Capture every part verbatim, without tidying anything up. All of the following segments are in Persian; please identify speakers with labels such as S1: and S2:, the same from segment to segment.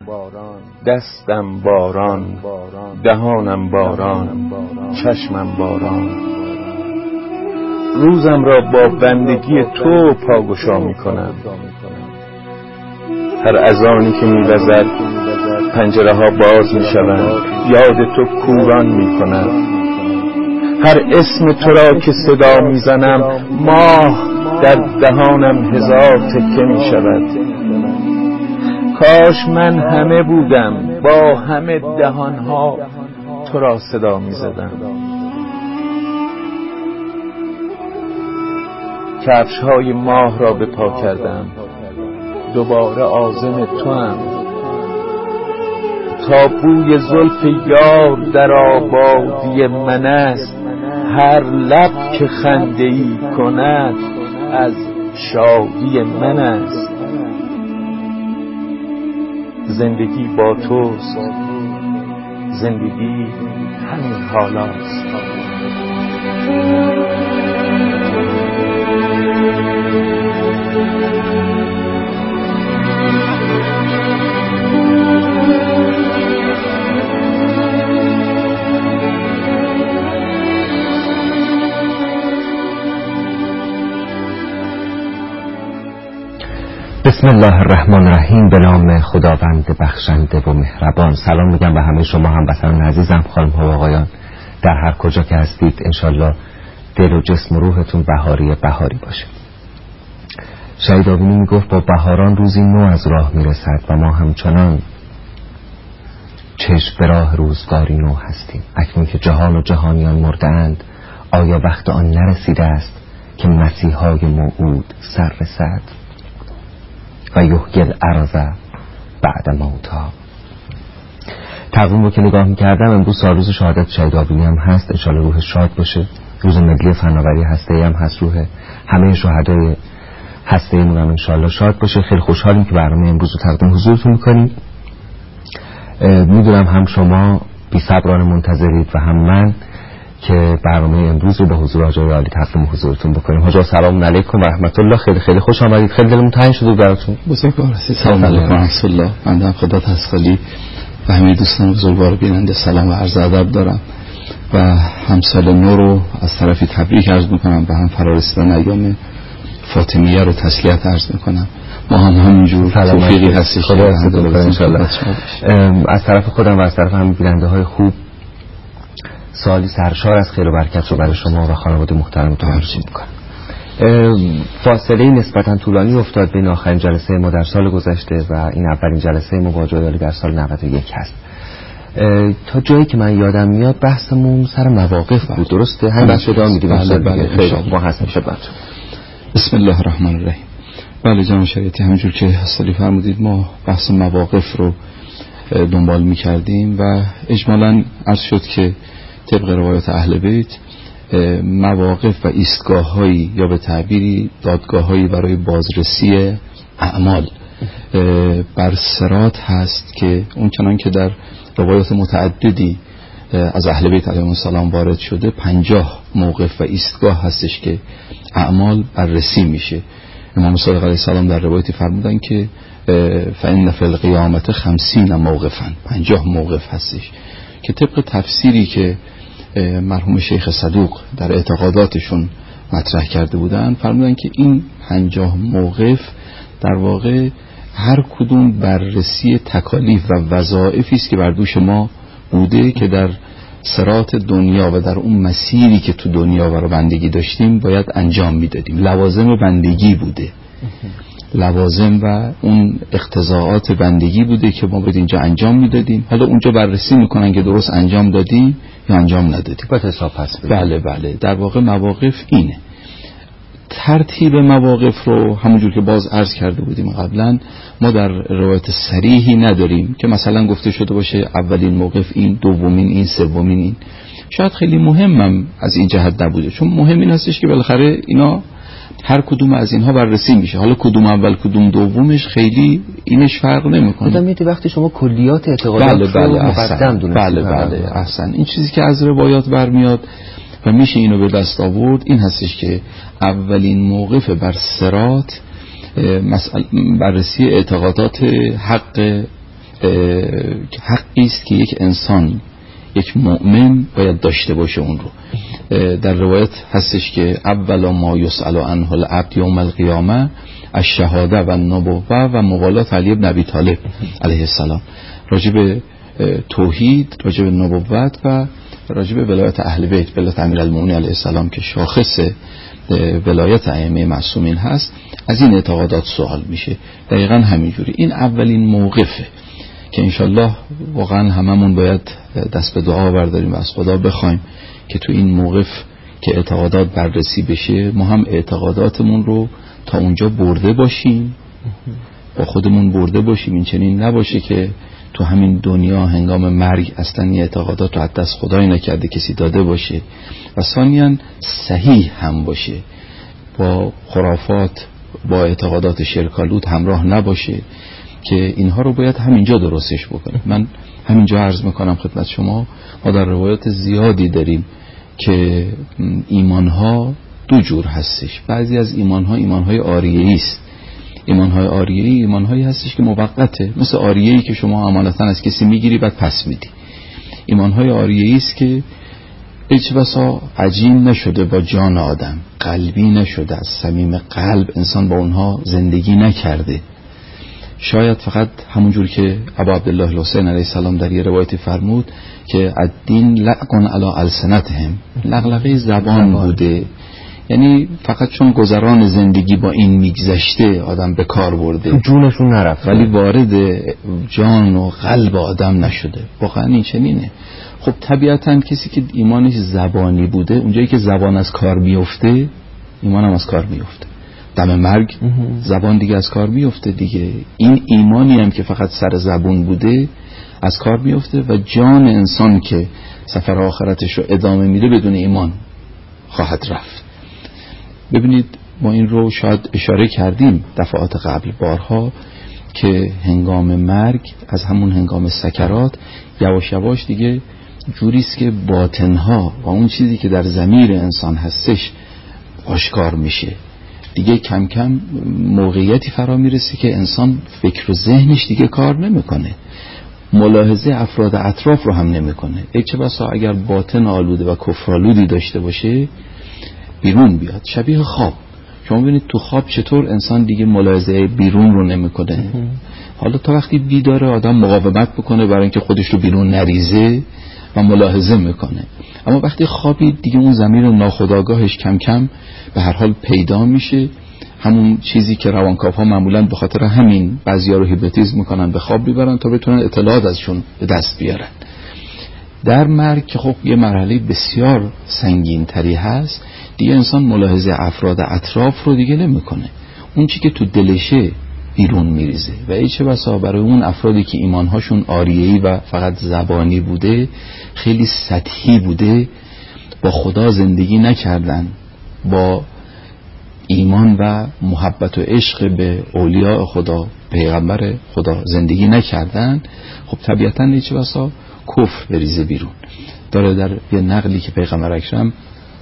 S1: دستم باران، دهانم باران، چشمم باران. روزم را با بندگی تو پاگشا می کنم. هر اذانی که می وزد پنجره ها باز می شوند، یاد تو کوران می کنم. هر اسم تو را که صدا می زنم، ماه در دهانم هزار تکه می شود. کاش من همه بودم، با همه دهانها تو را صدا می زدم. کفش های ماه را به پا کردم، دوباره عازم تو هم. تا بوی زلف یار در آبادی من است، هر لب که خنده ای کند از شادی من است. زندگی با توست، زندگی همین حالاست.
S2: بسم الله الرحمن الرحیم. به نام خداوند بخشنده و مهربان. سلام میگم به همه شما هموطنان عزیزم، خانم ها و آقایان، در هر کجا که هستید. انشالله دل و جسم و روحتون بهاری بهاری باشه. شهید آبینی میگفت با بهاران روزی نو از راه میرسد و ما همچنان چشم به راه روزگاری نو هستیم. اکنون که جهان و جهانیان مرده اند، آیا وقت آن نرسیده است که مسیحای موعود سر رسد و یحیی الارض بعد موتها؟ تقویم رو که نگاه میکردم، امروز سال روز شهادت شهید آبینی هم هست. انشالله روح شاد باشه. روز ملی فناوری هسته‌ای هم هست، روح همه شهدای هسته‌ایمون هم انشالله شاد باشه. خیلی خوشحالیم که برنامه امروز رو تقدیم حضورتون میکنیم. میدونم هم شما بی صبرانه منتظرید و هم من که برنامه امروز رو به حضور حاج عالی تقدیم حضورتون بکنیم. حاج سلام علیکم و رحمت الله. خیلی خیلی خوش آمدید. خیلی دلمون تنگ شد براتون.
S3: بزرگوار هستید. سلام علیکم و رحمت الله. من هم خدا تسخالی و همه دوستان بزرگوار بیننده سلام و عرض ادب دارم و هم سال نو رو از طرفی تبریک عرض میکنم و هم فرارسیدن ایام فاطمیه رو تسلیت عرض میکنم. ما هم همینجور توفیقی هستید
S2: خدا الحمدلله ان شاء الله. از طرف خودم و از طرف همه بیننده های خوب سالی سرشار از خیر و برکت رو برای شما و خانواده محترمتون آرزو میکنم. فاصله نسبتا طولانی افتاد بین آخرین جلسه ما در سال گذشته و این اولین جلسه ما با حاج در سال نود و یک هست. تا جایی که من یادم میاد بحثمون سر مواقف بود، درسته؟ همین بحث ادامه میدیم.
S3: بله بله
S2: خیلی ما هستیم خدمتتون.
S3: بسم الله الرحمن الرحیم. بله جناب شریعتی، همونجور که حضرت فرمودید ما بحث مواقف رو دنبال میکردیم و اجمالاً عرض شد که طبق روایات اهل بیت مواقف و ایستگاه‌هایی یا به تعبیری دادگاه‌هایی برای بازرسی اعمال بر صراط هست که اون چنان که در روایات متعددی از اهل بیت علیهم السلام وارد شده، پنجاه موقف و ایستگاه هستش که اعمال بررسی میشه. امام صادق علیه السلام در روایتی فرمودن که فإن فی القیامة خمسین موقفا، پنجاه موقف هستش که طبق تفسیری که مرحوم شیخ صدوق در اعتقاداتشون مطرح کرده بودن، فرمودن که این پنجاه موقف در واقع هر کدوم بررسی تکالیف و وظایفی است که بر دوش ما بوده که در صراط دنیا و در اون مسیری که تو دنیا برای بندگی داشتیم باید انجام میدادیم. لوازم بندگی بوده، لوازم و اون اقتضاعات بندگی بوده که ما باید اینجا انجام میدادیم. حالا اونجا بررسی میکنن که درست انجام دادیم یا انجام ندادیم،
S2: باید حساب پس بدیم.
S3: بله بله. در واقع مواقف اینه. ترتیب مواقف رو همونجور که باز عرض کرده بودیم قبلا، ما در روایت صریحی نداریم که مثلا گفته شده باشه اولین موقف این، دومین این، سومین این. شاید خیلی مهمم از این جهت نبوده، چون مهم این هستش که بالاخره اینا هر کدوم از اینها بررسی میشه. حالا کدوم اول کدوم دومش خیلی اینش فرق نمیکنه.
S2: آدم میاد وقتی شما کلیات اعتقادات
S3: بله بله
S2: رو مقدم دونستید.
S3: بله بله احسن. این چیزی که از روایات برمیاد و میشه اینو به دست آورد این هستش که اولین موقف بر صراط بررسی اعتقادات حق حقی است که یک انسان، یک مؤمن باید داشته باشه اون رو. در روایت هستش که اول ما یسأل عنه العبد یوم القیامه الشهاده و النبوه و موالات علی بن ابی طالب علیه السلام، راجع به توحید، راجع به نبوت و راجع به ولایت اهل بیت، ولایت امیرالمومنین علیه السلام که شاخص ولایت ائمه معصومین هست. از این اعتقادات سوال میشه. دقیقاً همینجوری. این اولین موقفه که انشالله واقعا هممون باید دست به دعا برداریم و از خدا بخوایم که تو این موقف که اعتقادات بررسی بشه ما هم اعتقاداتمون رو تا اونجا برده باشیم، با خودمون برده باشیم. این چنین نباشه که تو همین دنیا هنگام مرگ اصلا این اعتقادات رو از دست خدای نکرده کسی داده باشه و ثانیاً صحیح هم باشه، با خرافات، با اعتقادات شرک‌آلود همراه نباشه که اینها رو باید همینجا درستش بکنیم. من همینجا عرض میکنم خدمت شما، ما در روایات زیادی داریم که ایمانها دو جور هستش. بعضی از ایمانها ایمانهای عاریه‌ای است. ایمانهای عاریه‌ای ایمانهایی هستش که موقته، مثل عاریه‌ای که شما امانتاً از کسی میگیری بعد پس میدی. ایمانهای عاریه‌ای است که هیچ بسا عجین نشده با جان آدم، قلبی نشده، از صمیم قلب انسان با اونها زندگی نکرده. شاید فقط همونجور که ابا عبدالله الحسین علیه السلام در یه روایتی فرمود که الدین لعقن علی السنتهم، لغلقه زبان بوده، یعنی فقط چون گذران زندگی با این میگذشته آدم به کار برده،
S2: تو جونشون نرفت
S3: ولی وارد جان و قلب آدم نشده. واقعا این چنینه. خب طبیعتاً کسی که ایمانش زبانی بوده، اونجایی که زبان از کار میفته ایمان هم از کار میفته. دم مرگ زبان دیگه از کار میفته دیگه. این ایمانی هم که فقط سر زبون بوده از کار میفته و جان انسان که سفر آخرتش رو ادامه میده بدون ایمان خواهد رفت. ببینید ما این رو شاید اشاره کردیم دفعات قبل بارها که هنگام مرگ، از همون هنگام سکرات، یواش یواش دیگه جوریست که باطنها و اون چیزی که در ضمیر انسان هستش آشکار میشه. دیگه کم کم موقعیتی فرا میرسه که انسان فکر و ذهنش دیگه کار نمیکنه، ملاحظه افراد اطراف رو هم نمیکنه. ای چه بسا اگر باطن آلوده و کفرآلودی داشته باشه بیرون بیاد، شبیه خواب. شما ببینید تو خواب چطور انسان دیگه ملاحظه بیرون رو نمیکنه. حالا تا وقتی بیداره آدم مقاومت بکنه برای اینکه خودش رو بیرون نریزه و ملاحظه میکنه، اما وقتی خوابید دیگه اون ضمیر ناخودآگاهش کم کم به هر حال پیدا میشه. همون چیزی که روانکاوها معمولاً به خاطر همین بعضیا رو هیپنوتیزم میکنن، به خواب میبرن تا بتونن اطلاعات ازشون به دست بیارن. در مرگ که خب یه مرحله بسیار سنگین تری هست، دیگه انسان ملاحظه افراد اطراف رو دیگه نمیکنه، اون چی که تو دلشه بیرون میریزه. و ای چه بسا برای اون افرادی که ایمانهاشون عاریه‌ای و فقط زبانی بوده، خیلی سطحی بوده، با خدا زندگی نکردن، با ایمان و محبت و عشق به اولیاء خدا، پیغمبر خدا زندگی نکردن، خب طبیعتاً ای چه بسا کفر بریزه بیرون. داره در یه نقلی که پیغمبر اکرم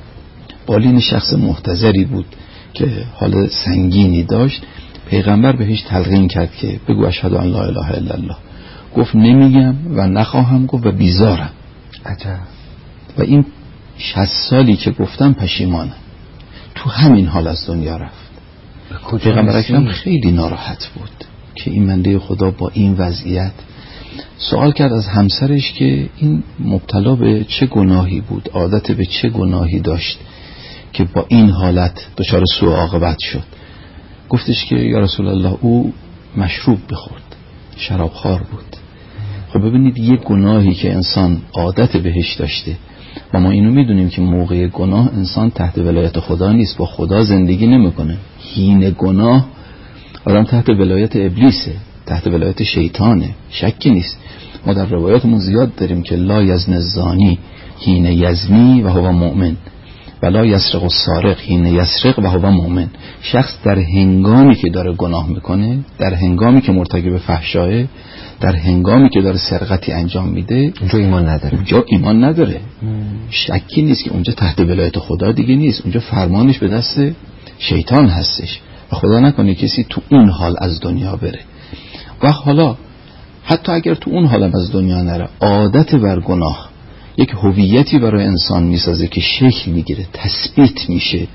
S3: بالین شخص محتضری بود که حال سنگینی داشت، پیغمبر بهش تلقین کرد که بگو اشهد ان لا اله الا الله. گفت نمیگم و نخواهم گفت و بیزارم.
S2: عجب.
S3: و این شصت سالی که گفتم پشیمانم. تو همین حال از دنیا رفت. پیغمبر اکرم خیلی ناراحت بود که این بنده خدا با این وضعیت. سوال کرد از همسرش که این مبتلا به چه گناهی بود، عادت به چه گناهی داشت که با این حالت دچار سوء عاقبت شد. گفتش که یا رسول الله او مشروب بخورد، شرابخوار بود. خب ببینید یک گناهی که انسان عادت بهش داشته و ما اینو میدونیم که موقع گناه انسان تحت ولایت خدا نیست، با خدا زندگی نمیکنه. حین گناه آدم تحت ولایت ابلیسه، تحت ولایت شیطانه، شکی نیست. ما در روایاتمون زیاد داریم که لا یزن الزانی حین یزنی و هو مؤمن و لا یسرق السارق حین یسرق و هو مؤمن. شخص در هنگامی که داره گناه میکنه، در هنگامی که مرتکب فحشاه، در هنگامی که داره سرقتی انجام میده،
S2: اونجا ایمان نداره،
S3: اونجا ایمان نداره. شکی نیست که اونجا تحت ولایت خدا دیگه نیست، اونجا فرمانش به دست شیطان هستش و خدا نکنه کسی تو اون حال از دنیا بره. و حالا حتی اگر تو اون حالم از دنیا نره، عادت بر گناه یک هویتی برای انسان میسازه که شکل میگیره، تثبیت میشه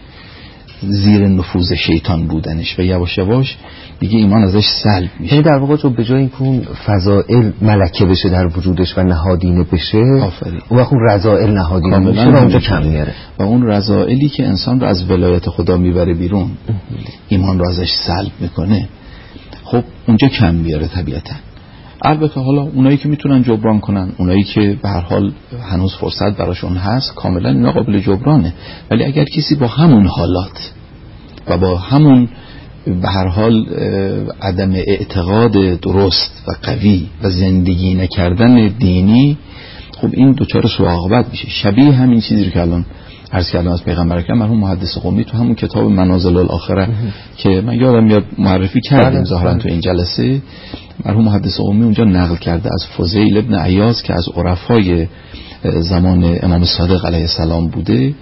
S3: زیر نفوذ شیطان بودنش و یواش یواش دیگه ایمان ازش سلب میشه.
S2: یعنی در واقع تو به جای اینکه اون فضائل ملکه بشه در وجودش و نهادینه بشه،
S3: آفرین،
S2: اون وقت اون رذائل نهادینه میشه و اونجا کم میاره
S3: و اون رذائلی که انسان رو از ولایت خدا میبره بیرون، ایمان رو ازش سلب میکنه، خب اونجا کم میاره طبیعتا. البته حالا اونایی که میتونن جبران کنن، اونایی که به هر حال هنوز فرصت براشون هست، کاملا اینا قابل جبرانه. ولی اگر کسی با همون حالات و با همون به هر حال عدم اعتقاد درست و قوی و زندگی نکردن دینی، خب این دوچار سوء عاقبت میشه. شبیه همین چیزی رو که الان عرض کردم از پیغمبر اکرم مرحوم محدث قمی تو همون کتاب منازل الاخره که من یادم میاد معرفی کردیم ظاهرا تو این جلسه، مرحوم محدث قمی اونجا نقل کرده از فضیل ابن عیاض که از عرفای زمان امام صادق علیه السلام بوده.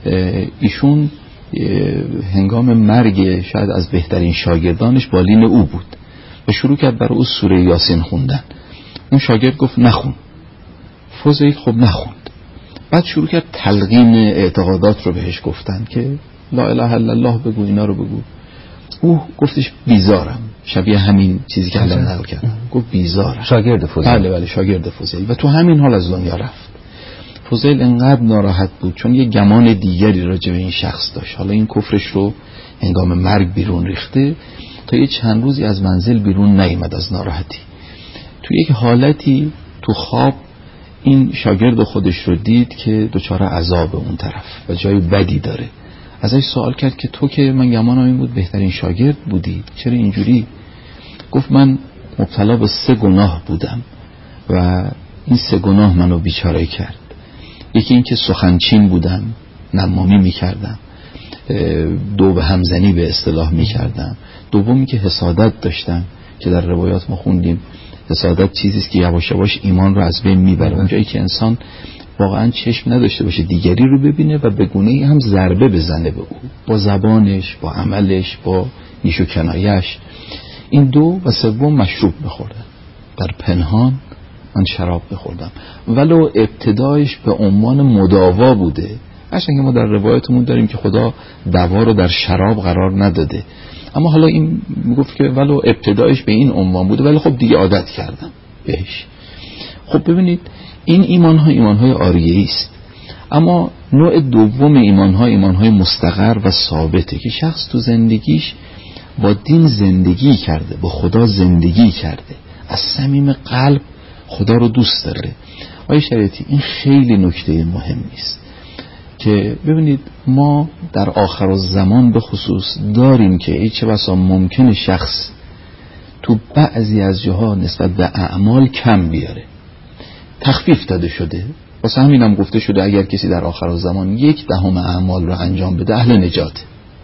S3: ایشون هنگام مرگ شاید از بهترین شاگردانش بالین او بود و شروع کرد برای او سوره یاسین خوندن. اون شاگرد گفت نخون. فضیل خب نخوند. بعد شروع کرد تلقین اعتقادات رو بهش گفتن که لا اله الا الله بگو، اینا رو بگو. او گفتش بیزارم، شبیه همین چیزی که الان نقل کردم، گفت بیزارم.
S2: شاگرد فضیل.
S3: بله بله شاگرد فضیل و تو همین حال از دنیا رفت. فضیل انقدر ناراحت بود چون یه گمان دیگری راجع به این شخص داشت. حالا این کفرش رو هنگام مرگ بیرون ریخته، تا یه چند روزی از منزل بیرون نیامد از ناراحتی. تو یک حالتی تو خواب این شاگرد خودش رو دید که دچار عذاب اون طرف و جای بدی داره. ازش سوال کرد که تو که من گمانم این بود بهترین شاگرد بودی، چرا اینجوری؟ گفت من مبتلا به سه گناه بودم و این سه گناه منو بیچاره کرد. یکی این که سخنچین بودم، نمامی میکردم، دو به همزنی به اصطلاح میکردم. دومی که حسادت داشتم که در روایات ما خوندیم حسادت چیزیست که یواش یواش ایمان رو از بین میبره. اونجایی که انسان واقعا چشم نداشته باشه دیگری رو ببینه و به گونه‌ای هم ضربه بزنه به او، با زبانش، با عملش، با نیش و کنایش. این دو و سوم مشروب بخوردم، در پنهان من شراب بخوردم، ولو ابتدایش به عنوان مداوا بوده. هرچند ما در روایتمون داریم که خدا دوا رو در شراب قرار نداده، اما حالا این میگفت که ولو ابتدایش به این عنوان بوده، ولی خب دیگه عادت کردم بهش. خب ببینید این ایمان ها ایمان های عاریه‌ای است. اما نوع دوم ایمان ها ایمان های مستقر و ثابته که شخص تو زندگیش با دین زندگی کرده، با خدا زندگی کرده، از صمیم قلب خدا رو دوست داره. آقای شریعتی این خیلی نکته مهمی است که ببینید ما در آخر الزمان به خصوص داریم که ای چه بسا ممکنه شخص تو بعضی از جاها نسبت به اعمال کم بیاره، تخفیف داده شده. واسه همین هم گفته شده اگر کسی در آخر الزمان یک دهم اعمال رو انجام بده اهل نجات.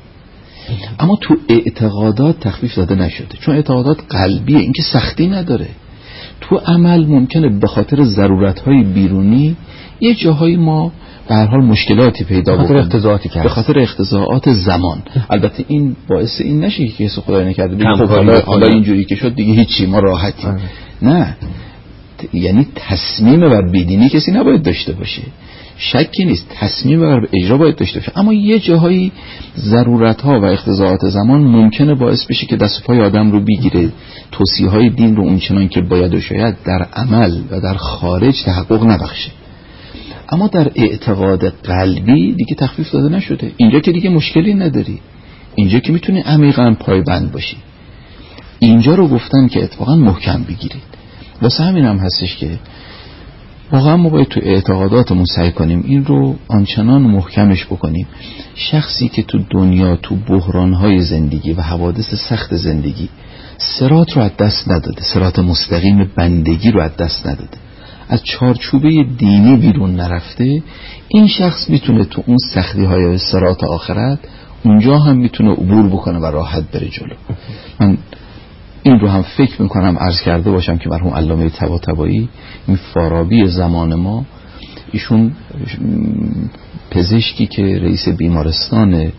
S3: اما تو اعتقادات تخفیف داده نشده، چون اعتقادات قلبیه، این که سختی نداره. تو عمل ممکنه به خاطر ضرورت‌های بیرونی یه جاهایی ما به هر حال مشکلاتی پیدا بکنیم، به خاطر اقتضاعاتی به خاطر اقتضاعات زمان. البته این باعث این نشه که کسی خدای نکرده بگه خب حالا حالا اینجوری که شد دیگه هیچی ما راحتیم. آه. نه، یعنی تصمیم بر بیدینی کسی نباید داشته باشه، شکی نیست، تصمیم بر اجرا باید داشته باشه، اما یه جاهایی ضرورت‌ها و اقتضاعات زمان ممکنه باعث بشه که دست پای آدم رو بگیره، توصیه‌های دین رو اونچنان که باید و شاید در عمل و در خارج تحقق نبخشه. اما در اعتقاد قلبی دیگه تخفیف داده نشده. اینجا که دیگه مشکلی نداری، اینجا که میتونی عمیقاً پایبند باشی. اینجا رو گفتن که اتفاقاً محکم بگیرید. واسه همین هم هستش که واقعا ما باید تو اعتقاداتمون سعی کنیم این رو آنچنان محکمش بکنیم. شخصی که تو دنیا تو بحرانهای زندگی و حوادث سخت زندگی صراط رو از دست نداده، صراط مستقیم بندگی رو از دست نداده، از چارچوبه دینی بیرون نرفته، این شخص میتونه تو اون سختی های صراط آخرت اونجا هم میتونه عبور بکنه و راحت بره جلو. من این رو هم فکر میکنم عرض کرده باشم که مرحوم علامه طباطبایی، این فارابی زمان ما، ایشون پزشکی که رئیس بیمارستان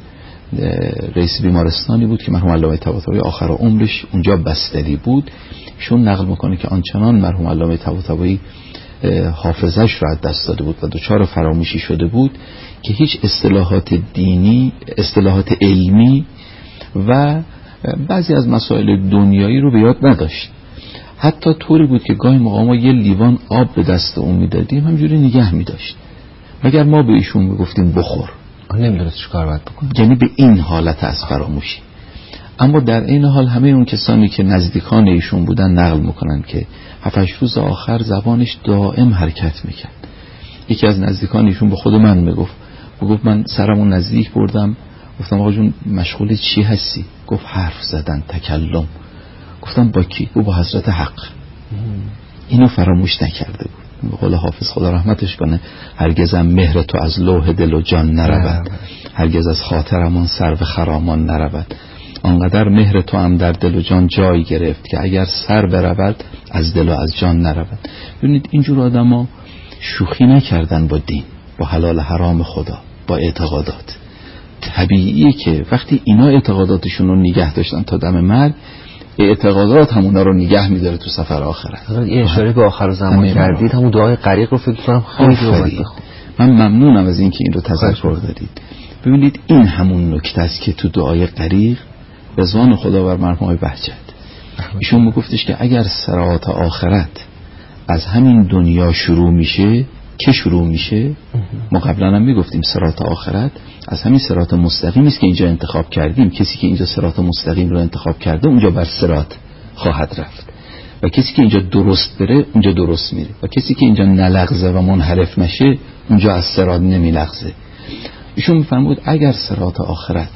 S3: رئیس بیمارستانی بود که مرحوم علامه طباطبایی آخر عمرش اونجا بستری بود. ایشون نقل میکنه که آنچنان مرحوم علامه طباطبایی حافظش رو از دست داده بود و دچار فراموشی شده بود که هیچ اصطلاحات دینی، اصطلاحات علمی و بعضی از مسائل دنیایی رو به یاد نداشت. حتی طوری بود که گاهی موقع ما یه لیوان آب به دست اون میدادیم همجوری نگه میداشت مگر ما به ایشون میگفتیم بخور.
S2: نمیدونست چی کار باید بکنه.
S3: یعنی به این حالت از فراموشی. اما در این حال همه اون کسانی که نزدیکان ایشون بودن نقل میکنن که هفت هشت روز آخر زبانش دائم حرکت میکرد. یکی از نزدیکان ایشون به خود من میگفت میگفت من سرمو نزدیک بردم، گفتم آقا جون مشغول چی هستی؟ گفت حرف زدن، تکلم. گفتم با کی؟ گفت با حضرت حق. اینو فراموش نکرده بود. به قول حافظ خدا رحمتش کنه، هرگزم مهر تو از لوح دل و جان نرود، هرگز از خاطرمان سر به خرامان نرود. آنقدر مهر تو هم در دل و جان جای گرفت که اگر سر برود از دل و از جان نرود. ببینید اینجور آدما شوخی نکردن با دین، با حلال حرام خدا، با اعتقادات. طبیعیه که وقتی اینا اعتقاداتشون رو نگه داشتن تا دم مرگ، اعتقادات همونا رو نگه میداره تو سفر آخرت.
S2: یه اشاره به آخر زمان کردید، همون دعای غریق رو فکر کنم خیلی رو
S3: من ممنونم از اینکه این رو تذکر دادید. ببینید این همون نکته است که تو دعای غریق رضوان خدا بر مرحوم بهجت ایشون میگفتش که اگر صراط آخرت از همین دنیا شروع میشه، که شروع میشه، ما قبلا هم میگفتیم صراط آخرت از همین صراط مستقیم است که اینجا انتخاب کردیم. کسی که اینجا صراط مستقیم رو انتخاب کرده اونجا بر صراط خواهد رفت و کسی که اینجا درست بره اونجا درست میره و کسی که اینجا نلغزه و منحرف نشه اونجا از صراط نمیلغزه. ایشون میفرمود اگر صراط آخرت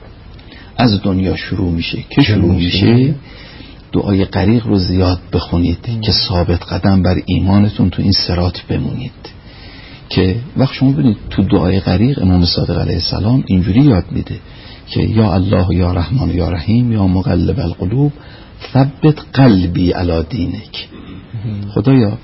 S3: از دنیا شروع میشه، که شروع میشه، دعای غریق رو زیاد بخونید که ثابت قدم بر ایمانتون تو این صراط بمونید. که وقت شما ببینید تو دعای غریق امام صادق علیه السلام اینجوری یاد میده که یا الله یا رحمان یا رحیم یا مقلب القلوب ثبت قلبی علی دینک. خدایا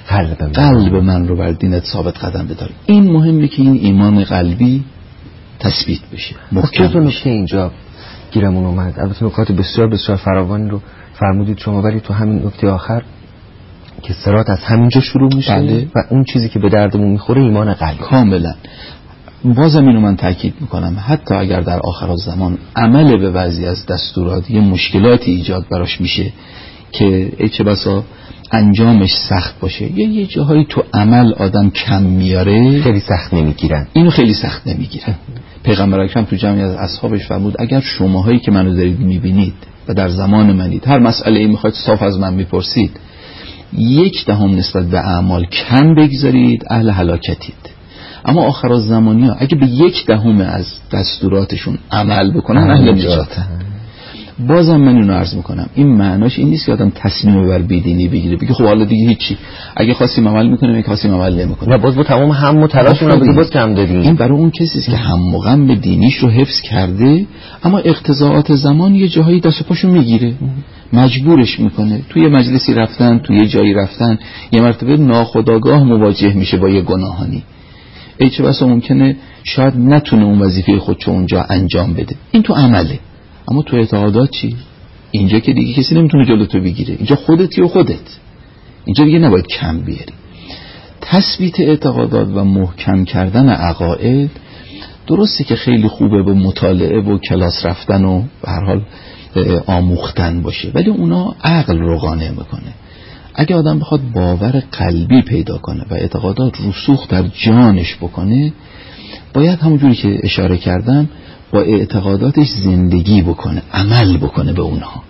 S3: قلب من رو بر دینت ثابت قدم بدار. این مهمه که این ایمان قلبی تثبیت بشه، محکم بشه.
S2: نکته اینجا گیرمون اومد، البته نکات بسیار بسیار فراوانی رو فرمودید شما، ولی تو همین نکته آخر که صراط از همینجا شروع میشه
S3: بله.
S2: و اون چیزی که به دردمون میخوره ایمان قلبی.
S3: کاملا. بازم اینو من تاکید میکنم، حتی اگر در آخر زمان عمل به بعضی از دستورات یه مشکلاتی ایجاد براش میشه که ای چه بسا انجامش سخت باشه یا یه جاهایی تو عمل آدم کم میاره،
S2: خیلی سخت نمیگیرن.
S3: اینو خیلی سخت نمیگیرن. پیغمبر اکرم تو جمعی از اصحابش فرمود اگر شماهایی که منو دارید میبینید و در زمان منید هر مسئله ای میخواید صاف از من میپرسید، یک دهم نسبت به اعمال کم بگذارید اهل هلاکتید. اما آخر الزمانی ها اگه به یک دهم از دستوراتشون عمل بکنن اهل نجاتن. بازم من اینو عرض میکنم، این معناش این نیست که آدم تصمیم بر بیدینی بگیره بگه خب حالا دیگه هیچی، اگه خواستیم عمل میکنیم اگه خواستیم عمل نمیکنیم.
S2: نه باز با تمام هم و تلاش اون رو باز کم دادیم.
S3: این برای اون کسی است که هم و غم دینیش رو حفظ کرده اما اقتضاعات زمان یه جاهایی دست و پاشو میگیره، مجبورش میکنه. توی مجلسی رفتن، توی جایی رفتن، یه مرتبه ناخودآگاه مواجه میشه با یه گناهانی. ای چه بسا ممکنه شاید نتونه اون وظیفه خودشو اونجا انجام بده. این تو عمله. اما تو اعتقادات چی؟ اینجا که دیگه کسی نمیتونه جلو تو بگیره، اینجا خودتی و خودت، اینجا دیگه نباید کم بیاری. تثبیت اعتقادات و محکم کردن عقاید درسته که خیلی خوبه به مطالعه و کلاس رفتن و به هر حال آموختن باشه، ولی اونا عقل رو قانع میکنه. اگه آدم بخواد باور قلبی پیدا کنه و اعتقادات رسوخ در جانش بکنه، باید همونجوری که اشاره کردم با اعتقاداتش زندگی بکنه، عمل بکنه به اونها.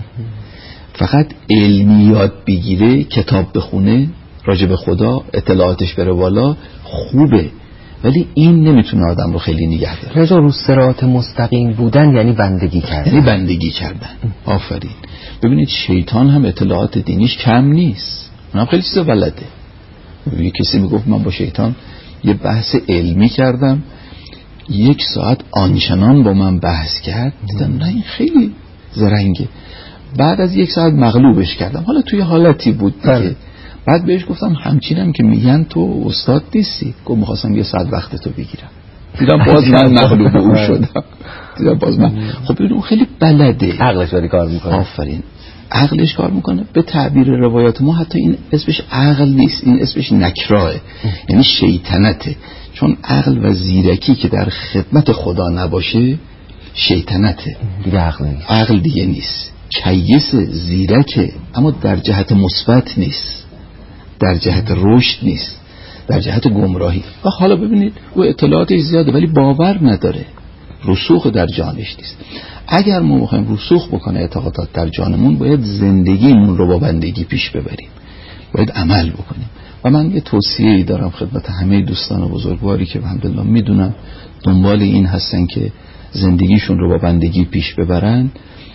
S3: فقط علمی یاد بگیره، کتاب بخونه راجع به خدا، اطلاعاتش بره بالا، خوبه، ولی این نمیتونه آدم رو خیلی نگه داره.
S2: رضا رو صراط مستقیم بودن یعنی بندگی کردن.
S3: یعنی بندگی کردن. آفرین. ببینید شیطان هم اطلاعات دینیش کم نیست، اونم خیلی چیزا بلده. یه کسی میگفت من با شیطان یه بحث علمی کردم، یک ساعت آنچنان با من بحث کرد، دیدم نه این خیلی زرنگه. بعد از یک ساعت مغلوبش کردم، حالا توی حالتی بود دیگه. بعد بهش گفتم همچینم که میگن تو استاد نیستی، گفت میخواستم یه ساعت وقت تو بگیرم. دیدم باز من مغلوب او شدم. باز من خب ببین اون خیلی بلده،
S2: عقلش داره کار میکنه.
S3: آفرین، عقلش کار میکنه. به تعبیر روایات ما حتی این اسمش عقل نیست، این اسمش نکراه، یعنی شیطنته. چون عقل و زیرکی که در خدمت خدا نباشه شیطنته،
S2: دیگه عقل نیست.
S3: عقل دیگه نیست. کیس زیرکه اما در جهت مثبت نیست، در جهت رشد نیست، در جهت گمراهی. و حالا ببینید او اطلاعاتش زیاده ولی باور نداره، رسوخ در جانش نیست. اگر ما بخوایم رسوخ بکنه اعتقادات در جانمون، باید زندگیمون رو با بندگی پیش ببریم، باید عمل بکنیم. و من یه توصیه‌ای دارم خدمت همه دوستان و بزرگواری که الحمدلله میدونم دنبال این هستن که زندگیشون رو با بندگی پیش ببرن.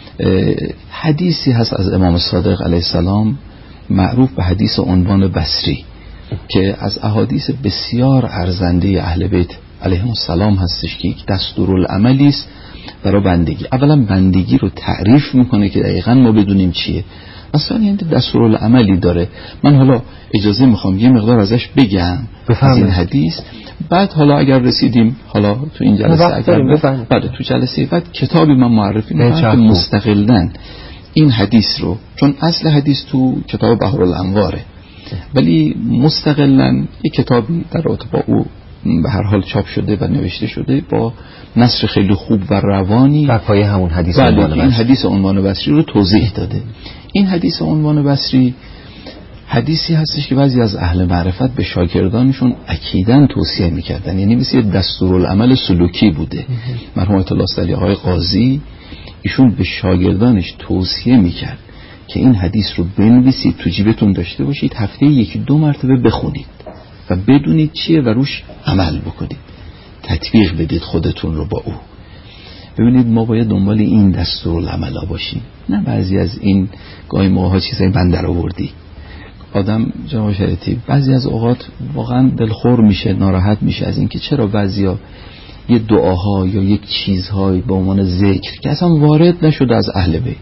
S3: حدیثی هست از امام صادق علیه السلام معروف به حدیث عنوان بصری که از احادیث بسیار ارزنده اهل بیت علیهم السلام هستش که یک دستورالعملی است برای بندگی. اولا بندگی رو تعریف میکنه که دقیقاً ما بدونیم چیه، اصلا این دستورالعملی داره. من حالا اجازه میخوام یه مقدار ازش بگم از این حدیث، بعد حالا اگر رسیدیم حالا تو این جلسه اگر بعد تو جلسه بعد کتابی من معرفی میکنم که مستقلاً این حدیث رو، چون اصل حدیث تو کتاب بحرالانواره ولی مستقلاً یک کتابی در رابطه با او به هر حال چاپ شده و نوشته شده با نثر خیلی خوب و روانی
S2: و پای همون حدیث
S3: عنوان بصری. این حدیث عنوان بصری رو توضیح داده. این حدیث عنوان بصری حدیثی هستش که بعضی از اهل معرفت به شاگردانشون اکیداً توصیه میکردن، یعنی مثل دستورالعمل سلوکی بوده. مرحوم آیت الله علی آقای قاضی ایشون به شاگردانش توصیه میکرد که این حدیث رو بنویسید، تو جیبتون داشته باشید، هفته یکی دو مرتبه بخونید و بدونید چیه و روش عمل بکنید، تطبیق بدید خودتون رو با او. ببینید ما باید دنبال این دستورالعملا باشیم، نه بعضی از این گاهی موقع‌ها چیزای بندر آوردی. آدم جناب شریعتی بعضی از اوقات واقعا دلخور میشه، ناراحت میشه از اینکه چرا بعضیا یه دعاها یا یک چیزهایی به عنوان ذکر که اصلا وارد نشده از اهل بیت،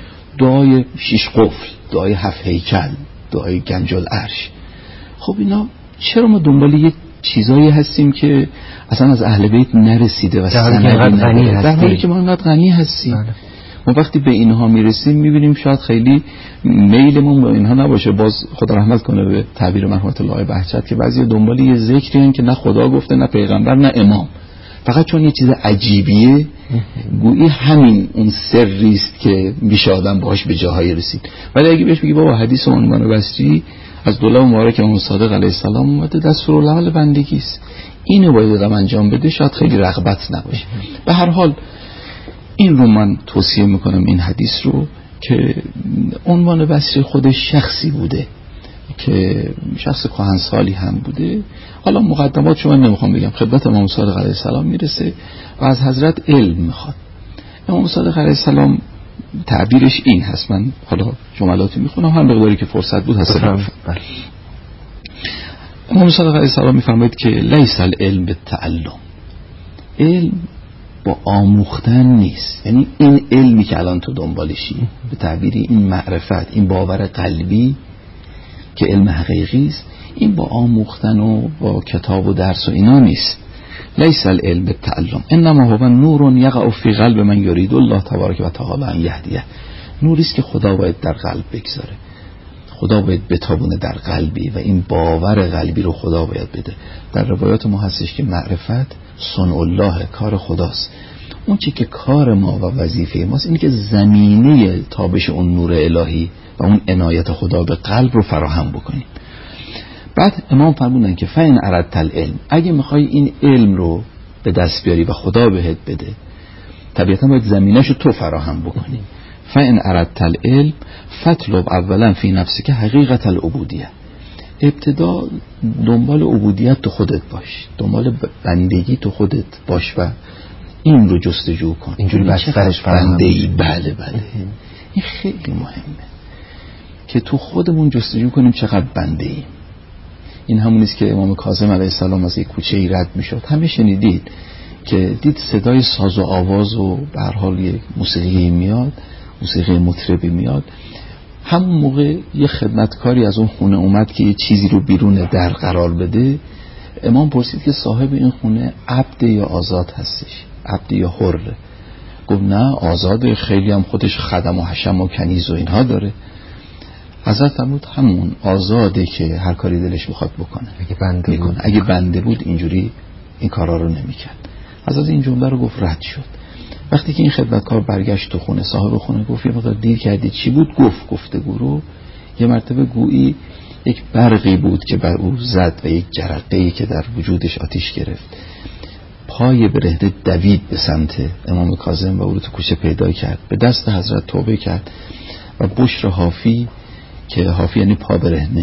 S3: دعای شیش قفل، دعای هفت هیکل، دعای گنج العرش، خب اینا چرا ما دنبال یک چیزایی هستیم که اصلا از اهل بیت نرسیده و
S2: سندی نداره،
S3: در حالی که ما اینقدر غنی هستیم. بله. ما وقتی به اینها میرسیم میبینیم شاید خیلی میلمون به اینها نباشه. باز خدا رحمت کنه به تعبیر مرحوم الله بهجت که بعضی دنبال یه ذکری هستن که نه خدا گفته نه پیغمبر نه امام، فقط چون یه چیز عجیبیه گویی همین اون سری است که میشه آدم باهاش به جاهای رسید. ولی اگه بهش بگی بابا حدیث عنوان بصری از دوله مبارک امام صادق علیه السلام اومده، دستورالعمل بندگی است، اینو باید آدم انجام بده، شاید خیلی رغبت نباشه. به هر حال این رو من توصیه میکنم، این حدیث رو که عنوان بصری خودش شخصی بوده که شخص کهنسالی هم بوده. حالا مقدمات شما نمیخوام بگم، خدمت امام صادق علیه السلام میرسه و از حضرت علم میخواد. امام صادق علیه السلام تعبیرش این هست، من حالا جملاتی میخونم هر مقداری که فرصت بود هست. امام صادق علیه السلام میفرماید که لیس العلم بالتعلم، علم با آموختن نیست. یعنی این علمی که الان تو دنبالشی، به تعبیری این معرفت، این باور قلبی که علم حقیقی است، این با آموختن و با کتاب و درس و اینا نیست. لیس العلم بالتعلم انما هو نور یقع فی قلب من یرید الله تبارک و تعالی ان یهدیه. نوری است که خدا باید در قلب بگذاره، خدا باید بتابونه در قلبی و این باور قلبی رو خدا باید بده. در روایات ما هستش که معرفت صنع الله، کار خداست. اون چی که کار ما و وظیفه ماست اینه که زمینه تابش اون نور الهی و اون عنایت خدا به قلب رو فراهم بکنیم. بعد امام فرمودن که فین اردت العلم، اگه میخوای این علم رو به دست بیاری و خدا بهت بده، طبیعتا باید زمینه‌شو تو فراهم بکنی. فین اردت العلم فطلب اولا فی نفسک حقیقت العبودیه، ابتدا دنبال عبودیت تو خودت باش، دنبال بندگی تو خودت باش و این رو جستجو کن.
S2: اینجوری بسترش
S3: بندگی. بله بله این خیلی مهمه که تو خودمون جستجو کنیم چقدر بنده ایم. این همونیست که امام کاظم علیه السلام از یک کوچه ای رد میشد، همه شنیدید که دید صدای ساز و آواز و به هر حال یک موسیقی میاد، موسیقی مطربی میاد. همون موقع یه خدمتکاری از اون خونه اومد که یه چیزی رو بیرون در قرار بده. امام پرسید که صاحب این خونه عبد یا آزاد هستش، عبد یا حر؟ گفت نه آزاده، خیلی هم خودش خدم و حشم و کنیز و اینها داره. حضرت فرمود همون آزاده که هر کاری دلش بخواد بکنه.
S2: اگه بنده بود
S3: اگه بنده بود اینجوری این کارا رو نمی‌کرد. حضرت این جمله رو گفت رد شد. وقتی که این خدمتکار برگشت تو خونه، صاحب خونه گفت یه مقدار دیر کردی چی بود؟ گفت گفتگو رو یه مرتبه گویی یک برقی بود که بر او زد و یک جرقه‌ای که در وجودش آتش گرفت. پای برهنه دوید به سمت امام کاظم و او رو تو کوچه پیدا کرد، به دست حضرت توبه کرد و بشر حافی که حافی یعنی پا برهنه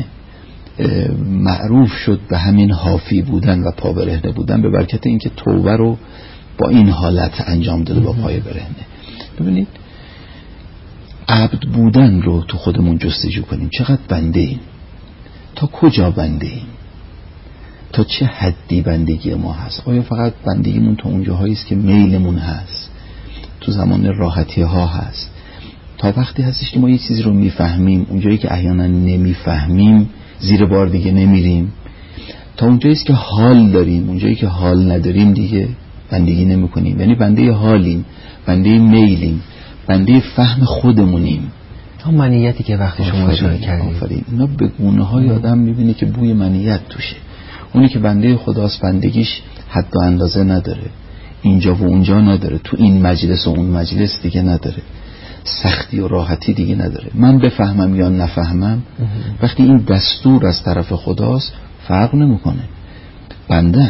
S3: معروف شد به همین حافی بودن و پا برهنه بودن به برکت اینکه توبه رو با این حالت انجام داده، با پای برهنه. ببینید عبد بودن رو تو خودمون جستجو کنیم. چقدر بنده ایم؟ تا کجا بنده ایم؟ تا چه حدی بندگی ما هست؟ آیا فقط بندگیمون تا اونجاهایی است که میلمون هست، تو زمان راحتی ها هست، تا وقتی هستش که ما یه چیزی رو میفهمیم، اونجایی که احیانا نمیفهمیم زیر بار دیگه نمیریم، تا اونجایی است که حال داریم، اونجایی که حال نداریم دیگه بندگی نمی کنیم. یعنی بنده حالیم، بنده میلیم، بنده فهم خودمونیم.
S2: تا منیتی که وقتی شما اشاره کردید
S3: اینا به گونه های آدم میبینه که بوی منیت توشه. اونی که بنده خداست بندگیش حد و اندازه نداره، اینجا و اونجا نداره، تو این مجلس و اون مجلس دیگه نداره، سختی و راحتی دیگه نداره. من بفهمم یا نفهمم وقتی این دستور از طرف خداست فرق نمیکنه. بنده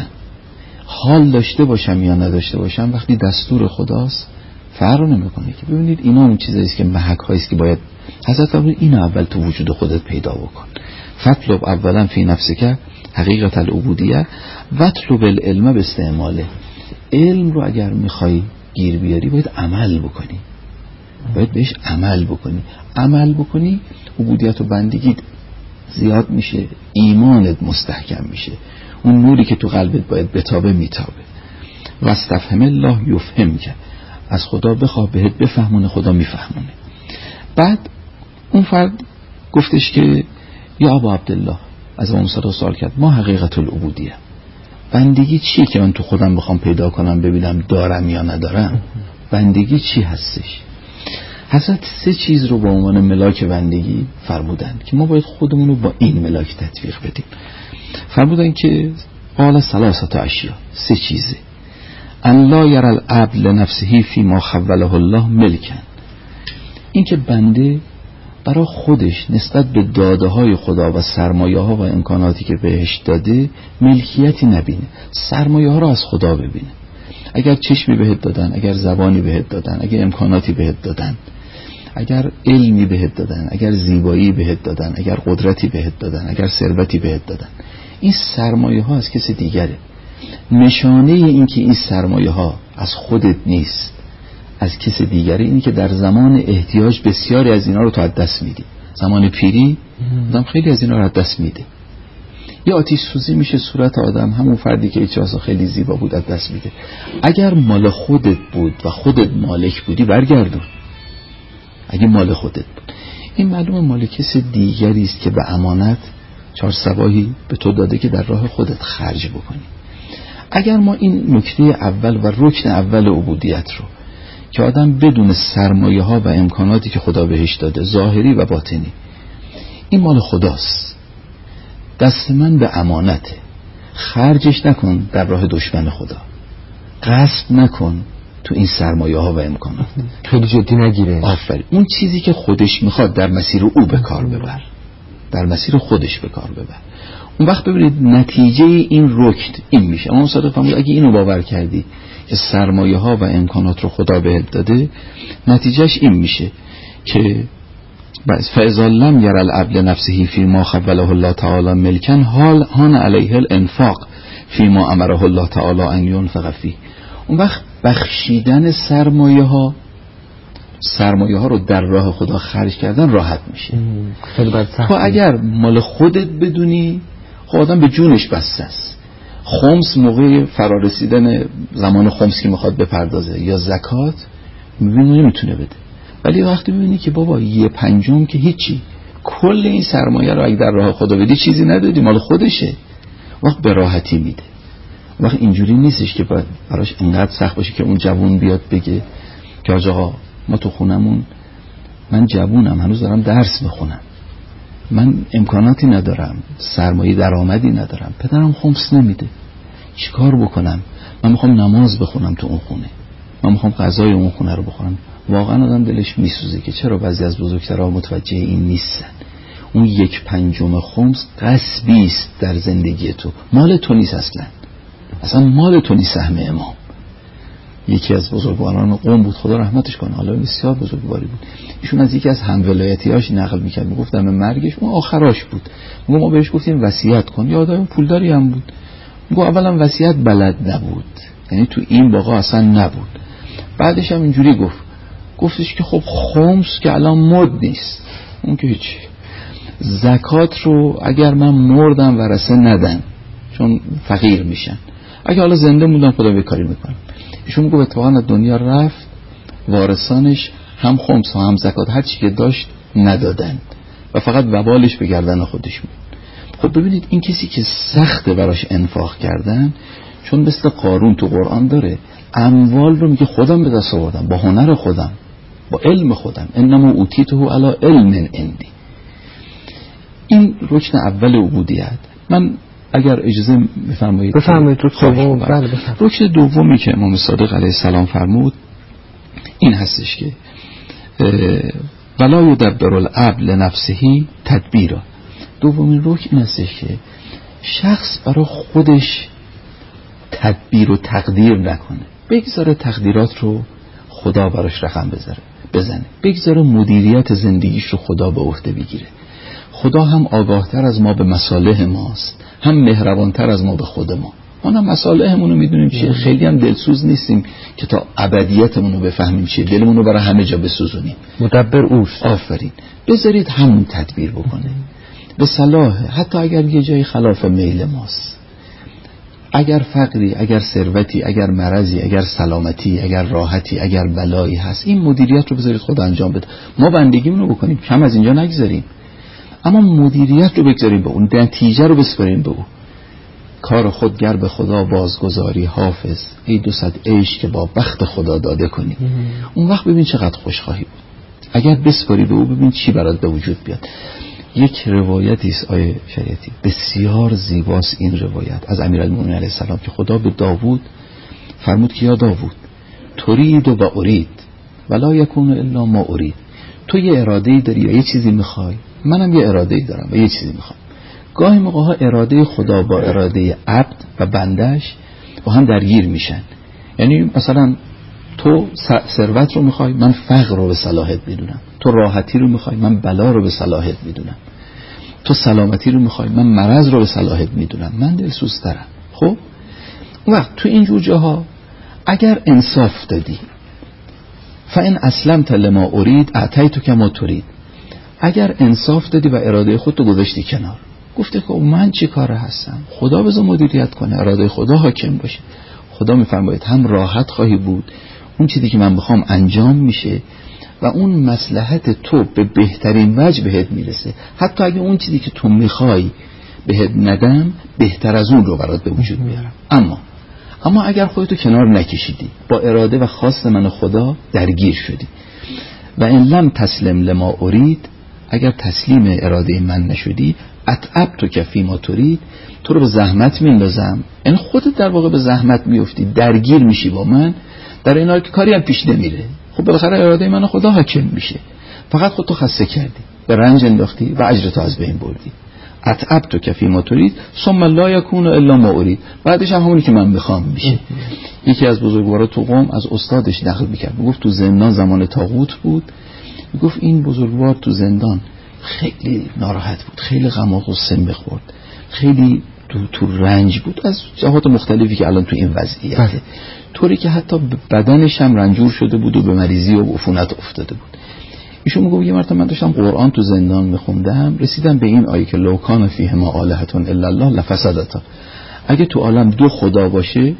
S3: حال داشته باشم یا نداشته باشم وقتی دستور خداست فرق نمیکنه. که ببینید اینا اون چیزاییست که محک هاییست که باید حضرت فرمود اینو اول تو وجود خودت پیدا بکن. فطلب اولا فی نفسک حقیقت العبودیه وطلب العلم به استعماله. علم رو اگر میخوای گیر بیاری باید عمل بکنی، باید بهش عمل بکنی. عمل بکنی عبودیت و بندگی زیاد میشه، ایمانت مستحکم میشه، اون نوری که تو قلبت باید بتابه میتابه. و استفهم الله یفهم که از خدا بخواه بهت بفهمونه، خدا میفهمونه. بعد اون فرد گفتش که یا ابا عبدالله، از امام صادق سوال کرد ما حقیقت العبودیه، بندگی چیه که من تو خودم بخوام پیدا کنم ببینم دارم یا ندارم؟ بندگی چی هستش؟ حضرت سه چیز رو با عنوان ملاک بندگی فرمودن که ما باید خودمون رو با این ملاک تطبیق بدیم. فرمودن که قال ثلاثه اشیاء، سه چیزه. ان لا یرى العبد لنفسه فيما خوله الله ملکن، این که بنده برای خودش نسبت به داده های خدا و سرمایه ها و امکاناتی که بهش داده ملکیتی نبینه، سرمایه ها رو از خدا ببینه. اگر چشمی بهت دادن، اگر زبانی بهت دادن، اگر امکاناتی بهت دادن، اگر علمی بهت دادن، اگر زیبایی بهت دادن، اگر قدرتی بهت دادن، اگر ثروتی بهت دادن، این سرمایه ها از کسی دیگره. نشانه این که این سرمایه ها از خودت نیست، از کسی دیگره، اینی که در زمان احتیاج بسیاری از اینا رو تو از دست میدی. زمان پیری آدم خیلی از اینا رو از دست میده. یه آتش سوزی میشه صورت آدم، همون فردی که اجازه خیلی زیبا بود از دست میده. اگر مال خودت بود و خودت مالک بودی برگردون. اگه مال خودت بود، این معلومه مال کسی دیگری است که به امانت چهار سواهی به تو داده که در راه خودت خرج بکنی. اگر ما این نکته اول و رکن اول عبودیت رو که آدم بدون سرمایه ها و امکاناتی که خدا بهش داده، ظاهری و باطنی، این مال خداست، دست من به امانته، خرجش نکن در راه دشمن خدا، غصب نکن تو این سرمایه ها و امکانات،
S2: خیلی جدی نگیره.
S3: آفرین. اون چیزی که خودش میخواد در مسیر او به کار ببر، در مسیر خودش به کار ببر. اون وقت ببینید نتیجه این رکن این میشه. امام صادق فرمود اگه اینو باور کردی که سرمایه ها و امکانات رو خدا بهت داده، نتیجهش این میشه که فاذا لم ير العبد نفسه فيما خوله الله تعالی ملکن حال هان علیه الانفاق فيما امره الله تعالی ان ينفق فيه. اون وقت بخشیدن سرمایه ها سرمایه ها رو در راه خدا خرج کردن راحت میشه.
S2: خیلی بد سخت.
S3: تو اگر مال خودت بدونی خب آدم به جونش بسته است. خمس موقع فرارسیدن زمان خمس که میخواد بپردازه یا زکات میبینی نمیتونه بده، ولی وقتی ببینی که بابا یه پنجم که هیچی، کل این سرمایه رو اگه در راه خدا بدی چیزی ندادی، مال خودشه، وقت به راحتی میده. وقت اینجوری نیستش که براش انقدر سخت باشه که اون جوون بیاد بگه که آقا ما تو خونمون، من جوونم هنوز دارم درس میخونم، من امکاناتی ندارم، سرمایه درآمدی ندارم، پدرم خمس نمیده، چیکار بکنم؟ من میخوام نماز بخونم تو اون خونه، من میخوام غذای اون خونه رو بخورم. واقعا آدم دلش میسوزه که چرا بعضی از بزرگترها متوجه این نیستن. اون یک پنجم خمس غصبی است در زندگی تو، مال تو نیست اصلا، اصلا مال تو نیست. سهم امام یکی از بزرگواران قوم بود، خدا رحمتش کنه، حالا بسیار بزرگواری بود. ایشون از یکی از همولایتیاش نقل میکرد، میگفت دم مرگش، اون آخراش بود، میگم ما بهش گفتیم وصیت کن، یا آدم پولداری هم بود، میگم اولا وصیت بلد نبود، یعنی تو این باقا اصلا نبود. بعدش هم اینجوری گفت، گفتش که خب خمس که الان مد نیست، اون که هیچ، زکات رو اگر من مردم ورثه ندن چون فقیر میشن، اگه حالا زنده موندم خدا به کاری میکنم. ایشون میگه اتفاقا از دنیا رفت، وارثانش هم خمس و هم زکات هر چی که داشت ندادن و فقط وبالش به گردن خودش بود. خب ببینید این کسی که سخته براش انفاق کردن، چون مثل قارون تو قرآن داره، اموال رو میگه خودم به دست آوردم، با هنر خودم، با علم خودم، انما اوتیته علی علم عندی. این رکن اول عبودیت. من اگر اجازه بفرمایید
S2: بفرمایید رکن دوم. بله
S3: رکن دومی که امام صادق علیه السلام فرمود این هستش که ولا یدبر العبد لنفسه تدبیرا. دومین رکن این هستش که شخص برای خودش تدبیر و تقدیر نکنه، بگذاره تقدیرات رو خدا براش رقم بذاره بزنه، بگذاره مدیریت زندگیش رو خدا به عهده بگیره. خدا هم آگاهتر از ما به مصالح ماست، هم مهربانتر از ما به خود ما. ما هم مصالحمون رو میدونیم چیه، خیلی هم دلسوز نیستیم که تا ابدیتمون رو بفهمیم چیه، دلمون رو برای همه جا بسوزونیم.
S2: مدبر اوست.
S3: آفرین. بذارید همون تدبیر بکنه به صلاح، حتی اگر یه جایی خلاف میل ماست، اگر فقری، اگر ثروتی، اگر مرضی، اگر سلامتی، اگر راحتی، اگر بلایی هست، این مدیریت رو بذارید خدا انجام بده. ما بندگیمون رو بکنیم، کم از اینجا نگذاریم، اما مدیریت رو بگذاریم به اون، نتیجه رو بسپاریم به اون. کار خود گر به خدا بازگذاری حافظ، ای دو صد عیش که با بخت خدا داده کنی. اون وقت ببین چقدر خوشخواهی بود. اگر بسپاری به او، ببین چی برات به وجود بیاد. یک روایتی است آیه شریعتی، بسیار زیباست این روایت از امیرالمومنین علیه السلام، که خدا به داوود فرمود که یا داوود ترید و ارید ولا یکون الا ما ارید. تو یه اراده‌ای داری یا یه چیزی میخوای، منم یه اراده‌ای دارم و یه چیزی میخوام. گاهی موقع‌ها اراده خدا با اراده عبد و بندش با هم درگیر میشن. یعنی مثلا تو ثروت رو میخوای، من فقر رو به صلاحت میدونم. تو راحتی رو میخوای، من بلا رو به صلاحت میدونم. تو سلامتی رو میخوای، من مرض رو به صلاحت میدونم. من دلسوزترم. خب اون وقت تو این جور جاها اگر انصاف دادی، فإن اسلمت لما اريد اعطیتک کما تريد، اگر انصاف دادی و اراده خودتو گذاشتی کنار، گفته که من چی کاره هستم، خدا بذار مدیریت کنه، اراده خدا حاکم باشه. خدا میفرماید هم راحت خواهی بود، اون چیزی که من بخوام انجام میشه و اون مصلحت تو به بهترین وجه بهت میرسه. حتی اگه اون چیزی که تو میخوای بهت ندم، بهتر از اون رو برات به وجود میارم. اما اما اگر خودتو کنار نکشیدی، با اراده و خواست من خدا درگیر شدی، و ان لم تسلم لما اريد، اگر تسلیم اراده من نشدی، اتعبت تو کفی ما ترید، تو رو به زحمت میندازم. این خودت در واقع به زحمت میفتی، درگیر میشی با من، در این حال که کاری هم پیش نمیره. خب بالاخره اراده من خدا حاکم میشه، فقط خودتو خسته کردی، به رنج انداختی و اجرتو از بین بردی. اتعبت تو کفی ما ترید ثم لا یکون الا ما اريد، بعدش هم همونی که من میخوام میشه. یکی از بزرگوارا تو قوم از استادش نقل میکرد، میگفت تو زندان زمان طاغوت بود، میگفت این بزرگوار تو زندان خیلی ناراحت بود، خیلی غم و غصه میخورد، خیلی تو, تو رنج بود از جهات مختلفی که الان تو این وضعیته، طوری که حتی بدنش هم رنجور شده بود و به مریضی و عفونت افتاده بود. ایشون میگه یه مرتبه من داشتم قرآن تو زندان میخوندم، رسیدم به این آیه که لو کان فیهما آلهة الا الله لفسدتا، اگه تو عالم دو خدا باشه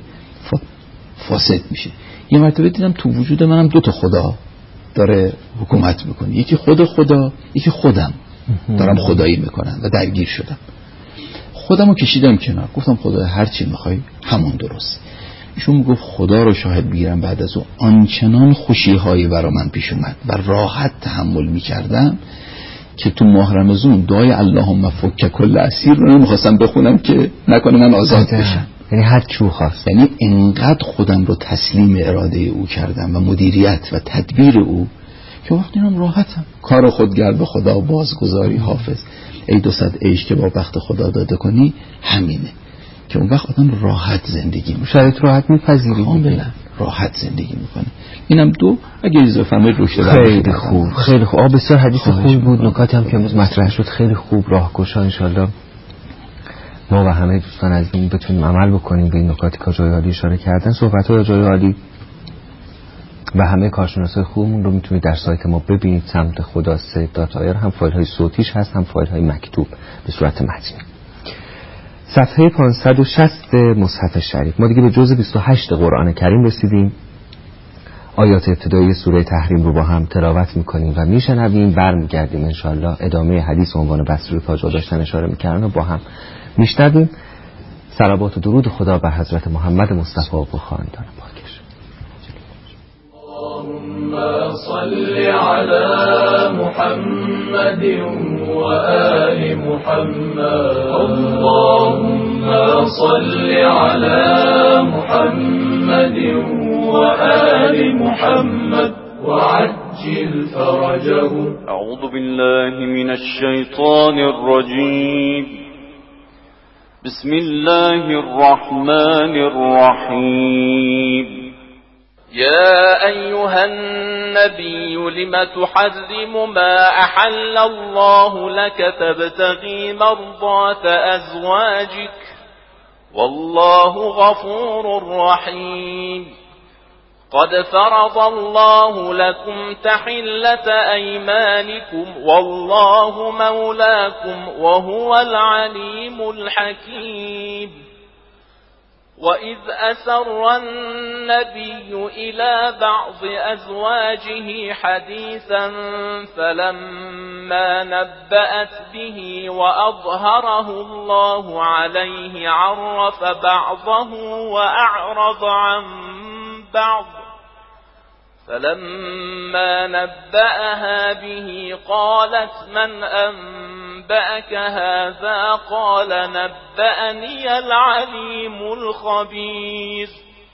S3: فاسد میشه. یه مرتبه دیدم تو وجود منم دو تا خدا داره حکومت میکنه، یکی خود خدا، یکی خودم دارم خدایی میکنم و درگیر شدم. خودمو کشیدم کنار، گفتم خدا هر چی میخوای همون درست. ایشون میگفت خدا رو شاهد بگیرم بعد از اون آنچنان خوشی‌هایی برای من پیش اومد و راحت تحمل میکردم که تو ماه رمضان دعای اللهم فک کل اسیر رو نمیخواستم بخونم که نکنه من آزاد بشم.
S2: یعنی هر چیو خواست،
S3: یعنی انقدر خودم رو تسلیم اراده او کردم و مدیریت و تدبیر او که وقتی هم راحتم. کار خودگر به خدا بازگذاری حافظ، ای دو صد عیش که با بخت خدا داده کنی، همینه که اون وقت آدم راحت زندگی میکنه،
S2: شاید راحت میپذیری،
S3: کاملا راحت زندگی میکنه. اینم دو اگه اجازه فرمایید روش
S2: خیلی خوب خیلی خوب. آ بسیار حدیث خوبی بود. نکاتی هم که امروز مطرح شد خیلی خوب، راهگشا. ان شاءالله ما و همه دوستان از این بتونیم عمل بکنیم به این نکاتی که جای عالی اشاره کردن. صحبت‌های جای عالی و همه کارشناسای خوبمون رو میتونید در سایت ما ببینید. سمت خدا سه دات آی آر هم فایل‌های صوتیش هست، هم فایل‌های مکتوب به صورت متنی. صفحه پانصد و شصت مصحف شریف. ما دیگه به جزء بیست و هشت قرآن کریم رسیدیم. آیات ابتدایی سوره تحریم رو با هم تلاوت میکنیم و میشنویم. برمیگردیم انشالله ادامه حدیث عنوان بحث رو تاج داشتن اشاره میکردن و با هم میشنویم. صلوات و درود خدا بر حضرت محمد مصطفی و خاندان پاکش.
S4: اللهم صل على محمد و آل محمد. اللهم صل على محمد و آل محمد وعجل فرجه.
S5: اعوذ بالله من الشیطان الرجیم. بسم الله الرحمن الرحیم. يا أيها النبي لم تحرم ما أحل الله لك تبتغي مرضات أزواجك والله غفور رحيم. قد فرض الله لكم تحلة أيمانكم والله مولاكم وهو العليم الحكيم. وإذ أسر النبي إلى بعض أزواجه حديثا فلما نبأت به وأظهره الله عليه عرف بعضه وأعرض عن بعض فلما نبأها به قالت من أنبأك هذا قال نبأني العليم الخبير.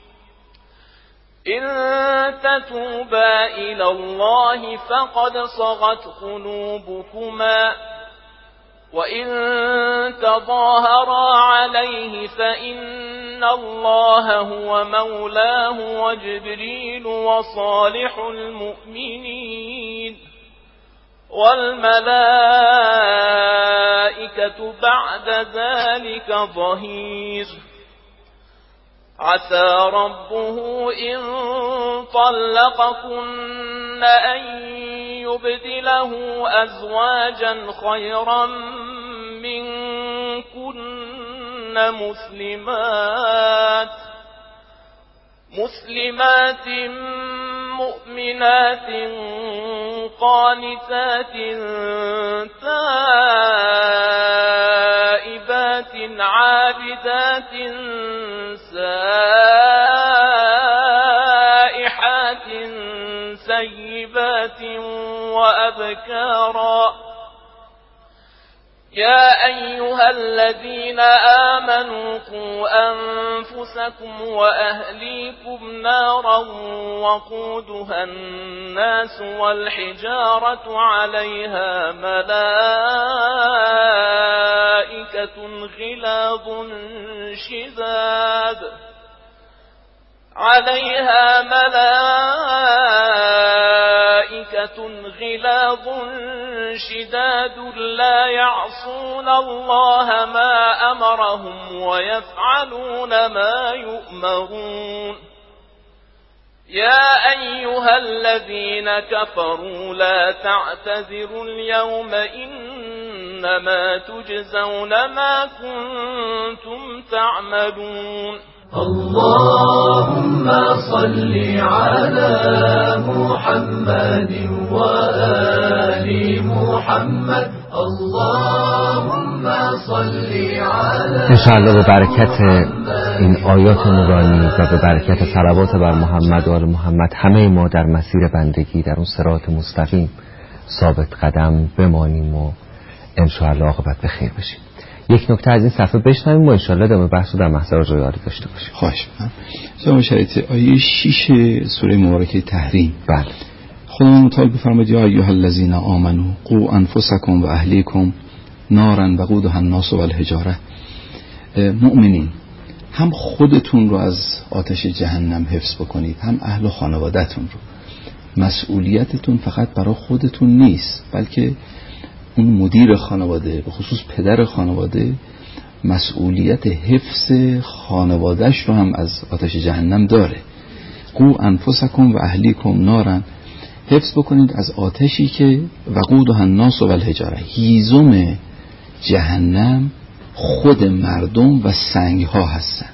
S5: إن تتوبا إلى الله فقد صغت قلوبكما وإن تظاهرا عليه فإن الله هو مولاه وجبريل وصالح المؤمنين والملائكة بعد ذلك ظهير. عسى ربه إن طلقكن أن يبدله أزواجا خيرا منكن مسلمات مسلمات مؤمنات قانتات تائبات عابدات سائحات سيبات وأبكارا. يا أيها الذين آمنوا قوا أنفسكم وأهليكم نارا وقودها الناس والحجارة عليها ملائكة غلاظ شداد عليها ملائكة غلاظ شداد لا يعصون الله ما أمرهم ويفعلون ما يؤمرون. يا أيها الذين كفروا لا تعتذروا اليوم إنما تجزون ما كنتم تعملون.
S4: اللهم صل على محمد وآل محمد. اللهم صل على
S2: انشاءالله به برکت این آیات نورانی و به برکت صلوات بر محمد و آل محمد همه ما در مسیر بندگی در اون صراط مستقیم ثابت قدم بمانیم و انشاءالله عاقبت به خیر بشیم. یک نکته از این صفحه بشنویم و انشاءالله ادامه بحث رو در محضر جای عالی داشته باشیم.
S3: خواهش می‌کنم. جناب شریعتی آیه شش سوره مبارکه تحریم.
S2: بله.
S3: خداوند متعال بفرماید یا ایها الذین آمنوا قوا انفسکم و اهلیکم نارا وقودها الناس والحجاره. مؤمنین هم خودتون رو از آتش جهنم حفظ بکنید، هم اهل و خانواده‌تون رو. مسئولیتتون فقط برای خودتون نیست، بلکه اون مدیر خانواده، به خصوص پدر خانواده، مسئولیت حفظ خانوادهش رو هم از آتش جهنم داره. قو انفسکم و اهلیکم نارن، حفظ بکنید از آتشی که وقودها الناس والحجاره. هیزم جهنم خود مردم و سنگ ها هستن.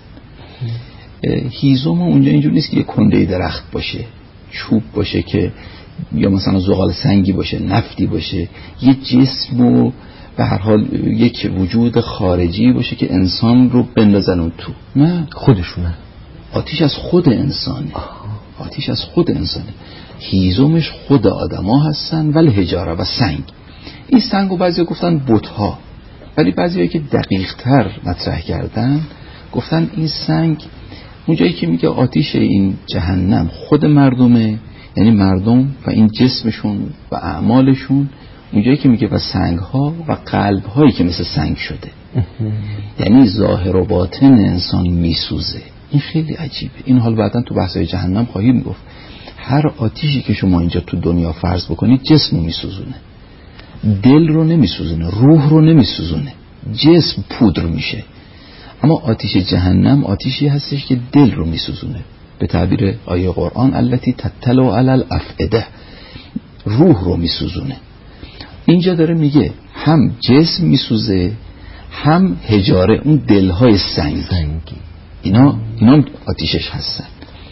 S3: هیزم اونجا اینجور نیست که یک کنده درخت باشه، چوب باشه که یا مثلا زغال سنگی باشه، نفتی باشه، یه جسم و به هر حال یک وجود خارجی باشه که انسان رو بندازن اون تو. نه، خودشونه. آتیش از خود انسانه. آتیش از خود انسانه. هیزمش خود آدما هستن، ولی حجاره و سنگ. این سنگو بعضی گفتن بت‌ها، ولی بعضی که دقیق تر مطرح کردن گفتن این سنگ اونجایی که میگه آتیش این جهنم خود مردمه، یعنی مردم و این جسمشون و اعمالشون، اونجایی که میگه و سنگ ها و قلب هایی که مثل سنگ شده، یعنی ظاهر و باطن انسان میسوزه. این خیلی عجیبه. این حال بعداً تو بحثای جهنم خواهیم گفت. هر آتیشی که شما اینجا تو دنیا فرض بکنید جسم رو میسوزونه، دل رو نمیسوزونه، روح رو نمیسوزونه، جسم پودر میشه. اما آتیش جهنم آتیشی هستش که دل رو میسوزونه، به تعبیر آیه قرآن التی تطلع علی الافئده، روح رو میسوزونه. اینجا داره میگه هم جسم میسوزه، هم حجاره، اون دلهای سنگی، اینا اینا آتیشش هستن.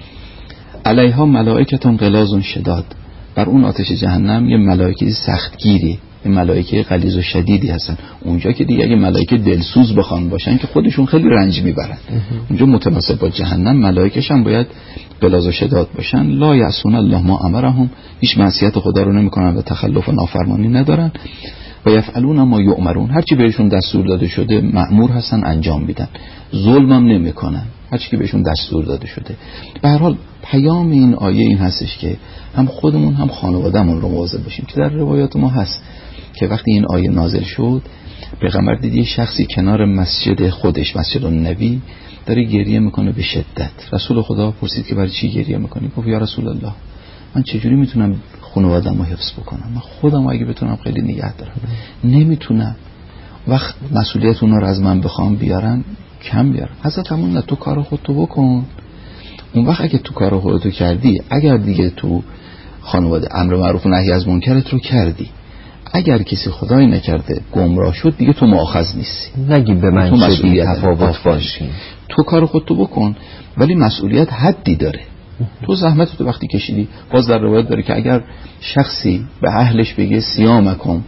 S3: علیها ملائکتون غلاظ شداد، بر اون آتش جهنم یه ملائکه سختگیری، یه ملائکه غلیظ و شدیدی هستن. اونجا که دیگه اگه ملائکه دلسوز بخوان باشن که خودشون خیلی رنج میبرن. اونجا متناسب با جهنم ملائکه‌ش هم باید غلاظ و شداد باشن. لا یعصون الله ما امرهم، هیچ معصیت خدا رو نمیکنن و تخلف و نافرمانی ندارن. و یفعلون ما یؤمرون، هر چی بهشون دستور داده شده مأمور هستن انجام میدن. ظلم هم نمیکنن، هر چی که بهشون دستور داده شده. به هر حال پیام این آیه این هستش که هم خودمون هم خانوادهمون رو مواظب باشیم، که در روایات ما هست که وقتی این آیه نازل شد پیغمبر دید یه شخصی کنار مسجد خودش، مسجد النبی، داره گریه میکنه به شدت. رسول خدا پرسید که برای چی گریه میکنی؟ گفت یا رسول الله، من چجوری میتونم خانواده‌مو حفظ بکنم؟ من خودم اگه بتونم خیلی نگه دارم، نمیتونم. وقت مسئولیت اونا رو از من بخوام بیارن کم بیارن. حضرت همون نه، تو کار خودتو بکن. اون وقت اگه تو کار خودتو کردی، اگر دیگه تو خانواده امر معروف و نهی از منکرت رو کردی، اگر کسی خدای نکرده گمراه شد، دیگه تو مؤاخذ نیستی.
S2: نگی به من مسئولیت تفاوت باشی،
S3: تو کار خودتو بکن، ولی مسئولیت حدی داره. تو زحمت تو وقتی کشیدی، باز در روایت داره که اگر شخصی به اهلش بگه سیامکم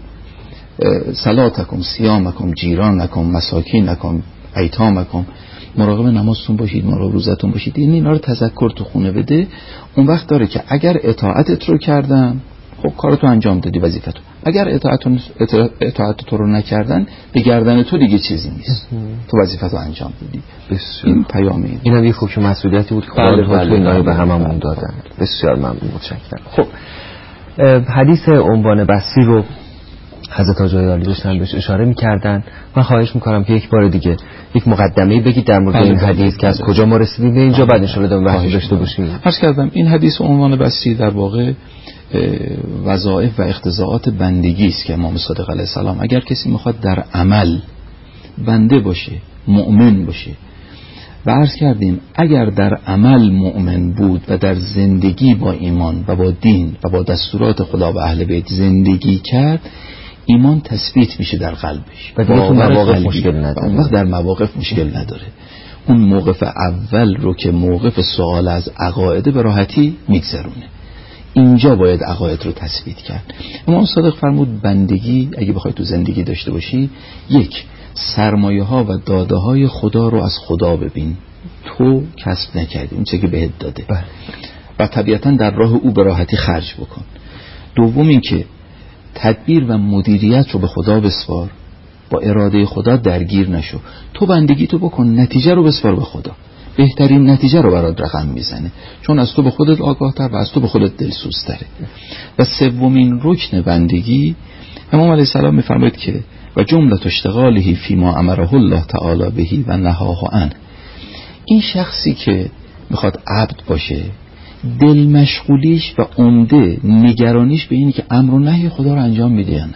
S3: صلاتکم سیامکم جیرانکم مساکینکم ایتامکم، مراقب نمازتون باشید، مراقب روزتون باشید، این اینا رو تذکر تو خونه بده، اون وقت داره که اگر اطاعتت رو کردن، خب کارتو انجام دادی، وظیفتو. اگر اطاعتون اطاعت تو رو نکردن، به گردن تو دیگه چیزی نیست، تو وظیفتو انجام دادی.
S2: بسیار
S3: این پیامه.
S2: اینم یه حکم مسئولیتی بود که
S3: بله
S2: خدا
S3: بله
S2: اینا رو به هممون دادن. بسیار ممنون، متشکرم. خب حدیث عنوان بحثی رو حضرت آقای عالی داشتن بهش اشاره می‌کردن. من خواهش می‌کنم که یک بار دیگه یک مقدمه‌ای بگید در مورد این حدیث که از کجا ما رسیدیم به اینجا، بعد ان شاء الله بحث داشته باشیم.
S3: عرض کردم این حدیث عنوان بحثی در واقع وظایف و اقتضاعات بندگی است که امام صادق علیه السلام اگر کسی میخواد در عمل بنده باشه، مؤمن باشه، و عرض کردیم اگر در عمل مؤمن بود و در زندگی با ایمان و با دین و با دستورات خدا و اهل بیت زندگی کرد، ایمان تثبیت میشه در قلبش
S2: و در مواقف مشکل نداره.
S3: اون وقت در مواقف مشکل نداره. اون موقف اول رو که موقف سوال از عقاید به راحتی میگذرونه. اینجا باید عقاید رو تثبیت کرد. امام صادق فرمود بندگی اگه بخوای تو زندگی داشته باشی، یک، سرمایه ها و داده های خدا رو از خدا ببین، تو کسب نکردی، اون چیزی که بهت داده
S2: بله.
S3: و طبیعتا در راه او به راحتی خرج بکن. دوم این که تدبیر و مدیریت رو به خدا بسپار، با اراده خدا درگیر نشو. تو بندگی تو بکن، نتیجه رو بسپار به خدا. بهترین نتیجه رو برات رقم میزنه، چون از تو به خودت آگاه تر و از تو به خودت دلسوز تره. و سومین رکن بندگی، امام علیه السلام میفرماید که و جملت اشتغاله فیما امره الله تعالی بهی و نهاه عنه. این شخصی که میخواد عبد باشه، دل مشغولیش و عمده نگرانیش به اینه که امر و نهی خدا رو انجام میده یا نه.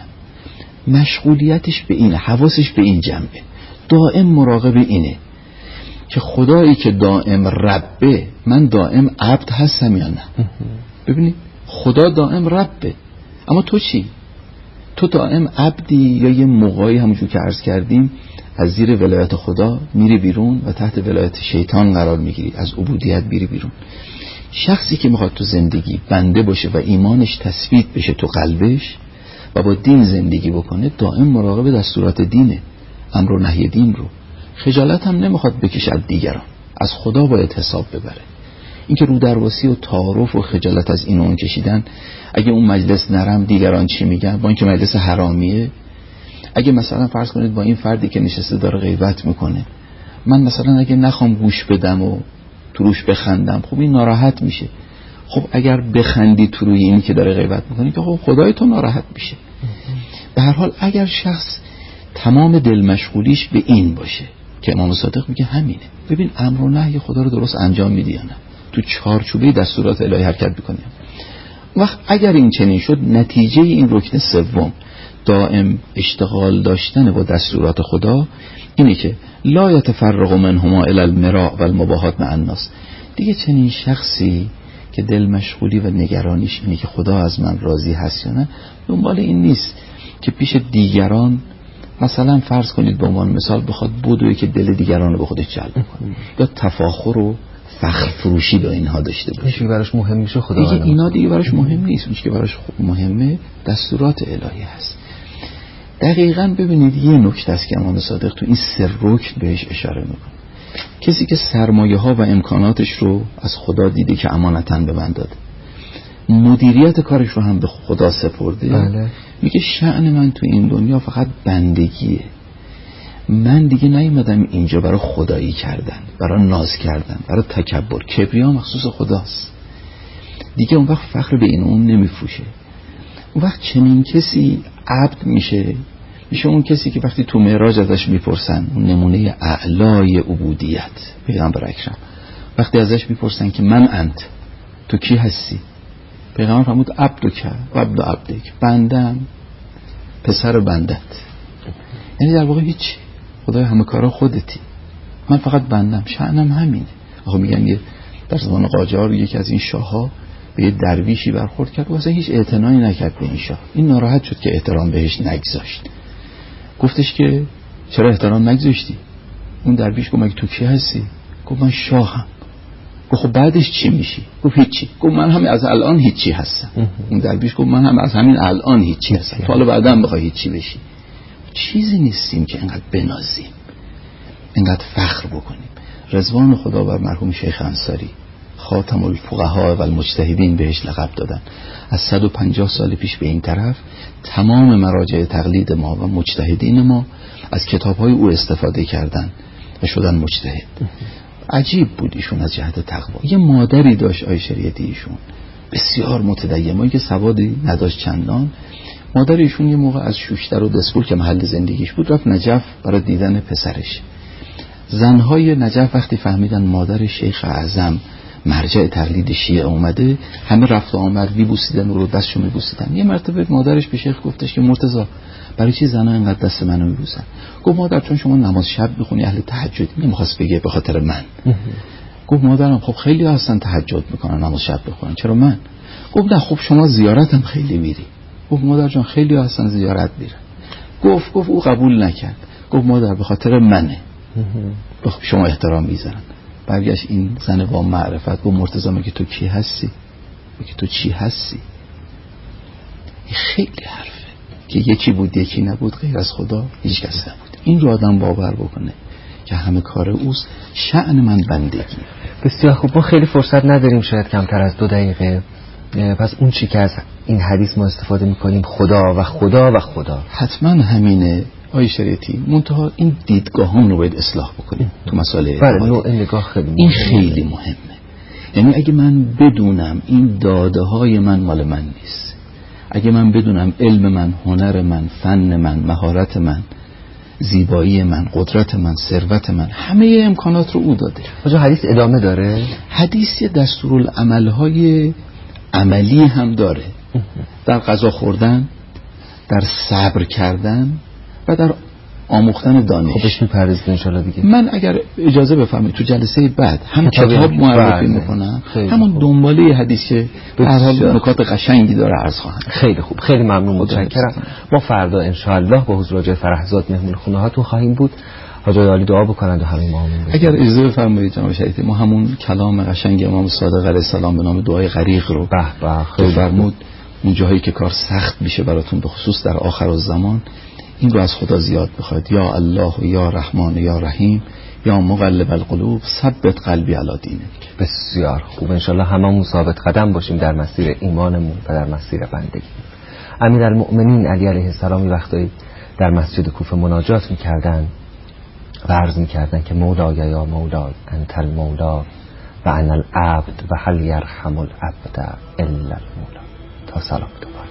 S3: مشغولیتش به اینه، حواسش به این جنبه، دائم مراقب اینه که خدایی که دائم ربه، من دائم عبد هستم یا نه. ببینید خدا دائم ربه، اما تو چی؟ تو دائم عبدی یا یه موقعی همونجور که عرض کردیم از زیر ولایت خدا میری بیرون و تحت ولایت شیطان قرار میگیری، از عبودیت میری بیرون. شخصی که میخواد تو زندگی بنده باشه و ایمانش تثبیت بشه تو قلبش و با دین زندگی بکنه، دائم مراقب دستورات دینه، امر و نهی دین رو. خجالت هم نمیخواد بکشه از دیگران، از خدا باید حساب ببره. این که رو درواسی و تعارف و خجالت از این و اون کشیدن، اگه اون مجلس نرم دیگران چی میگن، با اینکه مجلس حرامیه، اگه مثلا فرض کنید با این فردی که نشسته داره غیبت میکنه، من مثلا اگه نخوام گوش بدم و تو روش بخندم، خب این ناراحت میشه. خب اگر بخندی تو روی این که داره غیبت میکنه که خب خدای تو ناراحت میشه. به هر حال اگر شخص تمام دل مشغولیش به این باشه که امام صادق میگه همینه، ببین امر و نهی خدا رو درست انجام میدی یا نه، تو چارچوبه دستورات الهی حرکت میکنی. وقت اگر این چنین شد، نتیجه این رکن سوم، دائم اشتغال داشتن با دستورات خدا، اینه که لا یتفرق منهما الی المراء و المباهات مع الناس. دیگه چنین شخصی که دل مشغولی و نگرانیش اینه که خدا از من راضی هست یا نه، دنبال این نیست که پیش دیگران مثلا فرض کنید به عنوان مثال بخواد بدوی که دل دیگران رو به خودش جلب کنه، یا تفاخر و فخر فروشی با اینها داشته باشه.
S2: دیگه براش مهم میشه خدا.
S3: دیگه اینا دیگه براش مهم نیست. اون که براش مهمه دستورات الهی هست. دقیقاً ببینید یه نکته است که امام صادق تو این سه رکن بهش اشاره میکنه. کسی که سرمایه ها و امکاناتش رو از خدا دیده که امانتاً به من داده، مدیریت کارش رو هم به خدا سپرده، بله. میگه شأن من تو این دنیا فقط بندگیه. من دیگه نیومدم اینجا برای خدایی کردن، برای ناز کردن، برای تکبر. کبریا مخصوص خداست. دیگه اون وقت فخر به این اون نمیفروشه. اون وقت چنین کسی عبد میشه، میشه اون کسی که وقتی تو معراج ازش میپرسن، اون نمونه اعلای عبودیت پیغمبر اکرم، وقتی ازش میپرسن که من انت، تو کی هستی؟ پیغمبر فرمود عبدک و عبد عبدک، بندم پسر بندت. یعنی در واقع هیچ، خدای همه کارا خودتی، من فقط بندم، شأنم همینه. آخه میگن یه در زمان قاجار یکی از این شاه‌ها به یه درویشی برخورد کرد و اصلا هیچ اعتنایی نکرد به این شاه. این ناراحت شد که احترام بهش نگذاشت. گفتش که چرا احترام نگذاشتی؟ اون درویش گفت مگه تو کی هستی؟ گفت من شاهم. گفت خب بعدش چی میشی؟ گفت هیچی. گفت من همین از الان هیچی هستم. اون درویش گفت من هم از همین الان هیچی هستم، حالا بعداً بخوای هیچی بشی. چیزی نیستیم که انقدر بنازیم، انقدر فخر بکنیم. رضوان خدا بر مرحوم شیخ انصاری خاتم الفقهاء و المجتهدین بهش لقب دادن. از صد و پنجاه سال پیش به این طرف تمام مراجع تقلید ما و مجتهدین ما از کتاب‌های او استفاده کردن و شدن مجتهد. عجیب بود ایشون از جهت تقوا. یه مادری داشت آی شریعتی، ایشون بسیار متدین، ما که سوادی نداشت چندان. مادر ایشون یه موقع از شوشتر و دسپول که محل زندگیش بود رفت نجف برای دیدن پسرش. زنهای نجف وقتی فهمیدن مادر شیخ اعظم مرجع تقلید شیعه اومده، همه رفت و آمد میبوسیدن و رو دستشو میبوسیدن. یه مرتبه مادرش به شیخ گفتش که مرتضی برای چی زنها اینقدر دست منو میبوسن؟ گفت مادر چون شما نماز شب میخونی، اهل تهجد. نمیخواست بگه به خاطر من. گفت مادرم خب خیلی هستن تهجد میکنن نماز شب بخونن، چرا من؟ گفت نه خب شما زیارتم خیلی میری. گفت مادر جان خیلی هستن زیارت میرن. گفت گفت او قبول نکرد. گفت مادر به خاطر منه، شما احترام میذارن. برگشت این زن با معرفت گفت مرتضی مگه تو کی هستی؟ مگه تو چی هستی؟ خیلی حرفه که یکی بود یکی نبود، غیر از خدا هیچ کس نبود. این رو آدم باور بکنه که همه کار اوست، شأن من بندگی.
S2: بسیار خوب. ما خیلی فرصت نداریم، شاید کمتر از دو دقیقه. پس اون چی که از این حدیث ما استفاده میکنیم خدا و خدا و خدا،
S3: حتما همینه آقای شریعتی. منتها این دیدگاهان رو باید اصلاح بکنیم تو مسائل
S2: بله، نوع نگاه خیلی
S3: این خیلی مهمه. یعنی اگه من بدونم این داده های من مال من نیست، اگه من بدونم علم من، هنر من، فن من، مهارت من، زیبایی من، قدرت من، ثروت من، همه امکانات رو او داده.
S2: آجا حدیث ادامه داره؟
S3: حدیث دستورالعمل‌های عملی هم داره، در غذا خوردن، در صبر کردن و در آموختن دانش.
S2: خب بهش می‌پردازید ان شاءالله دیگه.
S3: من اگر اجازه بفرمایید تو جلسه بعد هم کتاب معرفی میکنم، همون دنباله حدیث که به هر حال نکات قشنگی داره عرض خواهم.
S2: خیلی خوب، خیلی ممنون، متشکرم. ما فردا ان شاءالله با حضور حاج فرحزاد مهمون خونه هاتون خواهیم بود. حاج عالی دعا بکنند و همه ما آمین.
S3: اگر اجازه بفرمایید جناب شریعتی، ما همون کلام قشنگ امام صادق علیه السلام به نام دعای غریق رو
S2: به به خیلی
S3: فرمود، اون جاهایی که کار سخت میشه براتون، به خصوص در آخر الزمان، این رو از خدا زیاد بخواید. یا الله و یا رحمان و یا رحیم یا مقلب القلوب ثبت قلبی علی دینک.
S2: بسیار خوب، انشالله هممون ثابت قدم باشیم در مسیر ایمانمون و در مسیر بندگی. امیرالمؤمنین علی علیه السلام وقتی در مسجد کوفه مناجات میکردن و عرض میکردن که مولای یا مولا انت المولا و انا العبد و هل یرحم العبد الا المولا. تا سلام دوباره.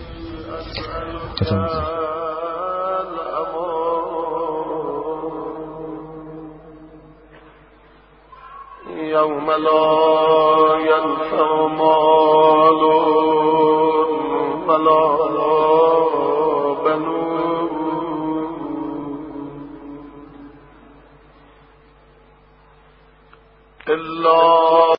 S4: يوم لا ينفع مال ولا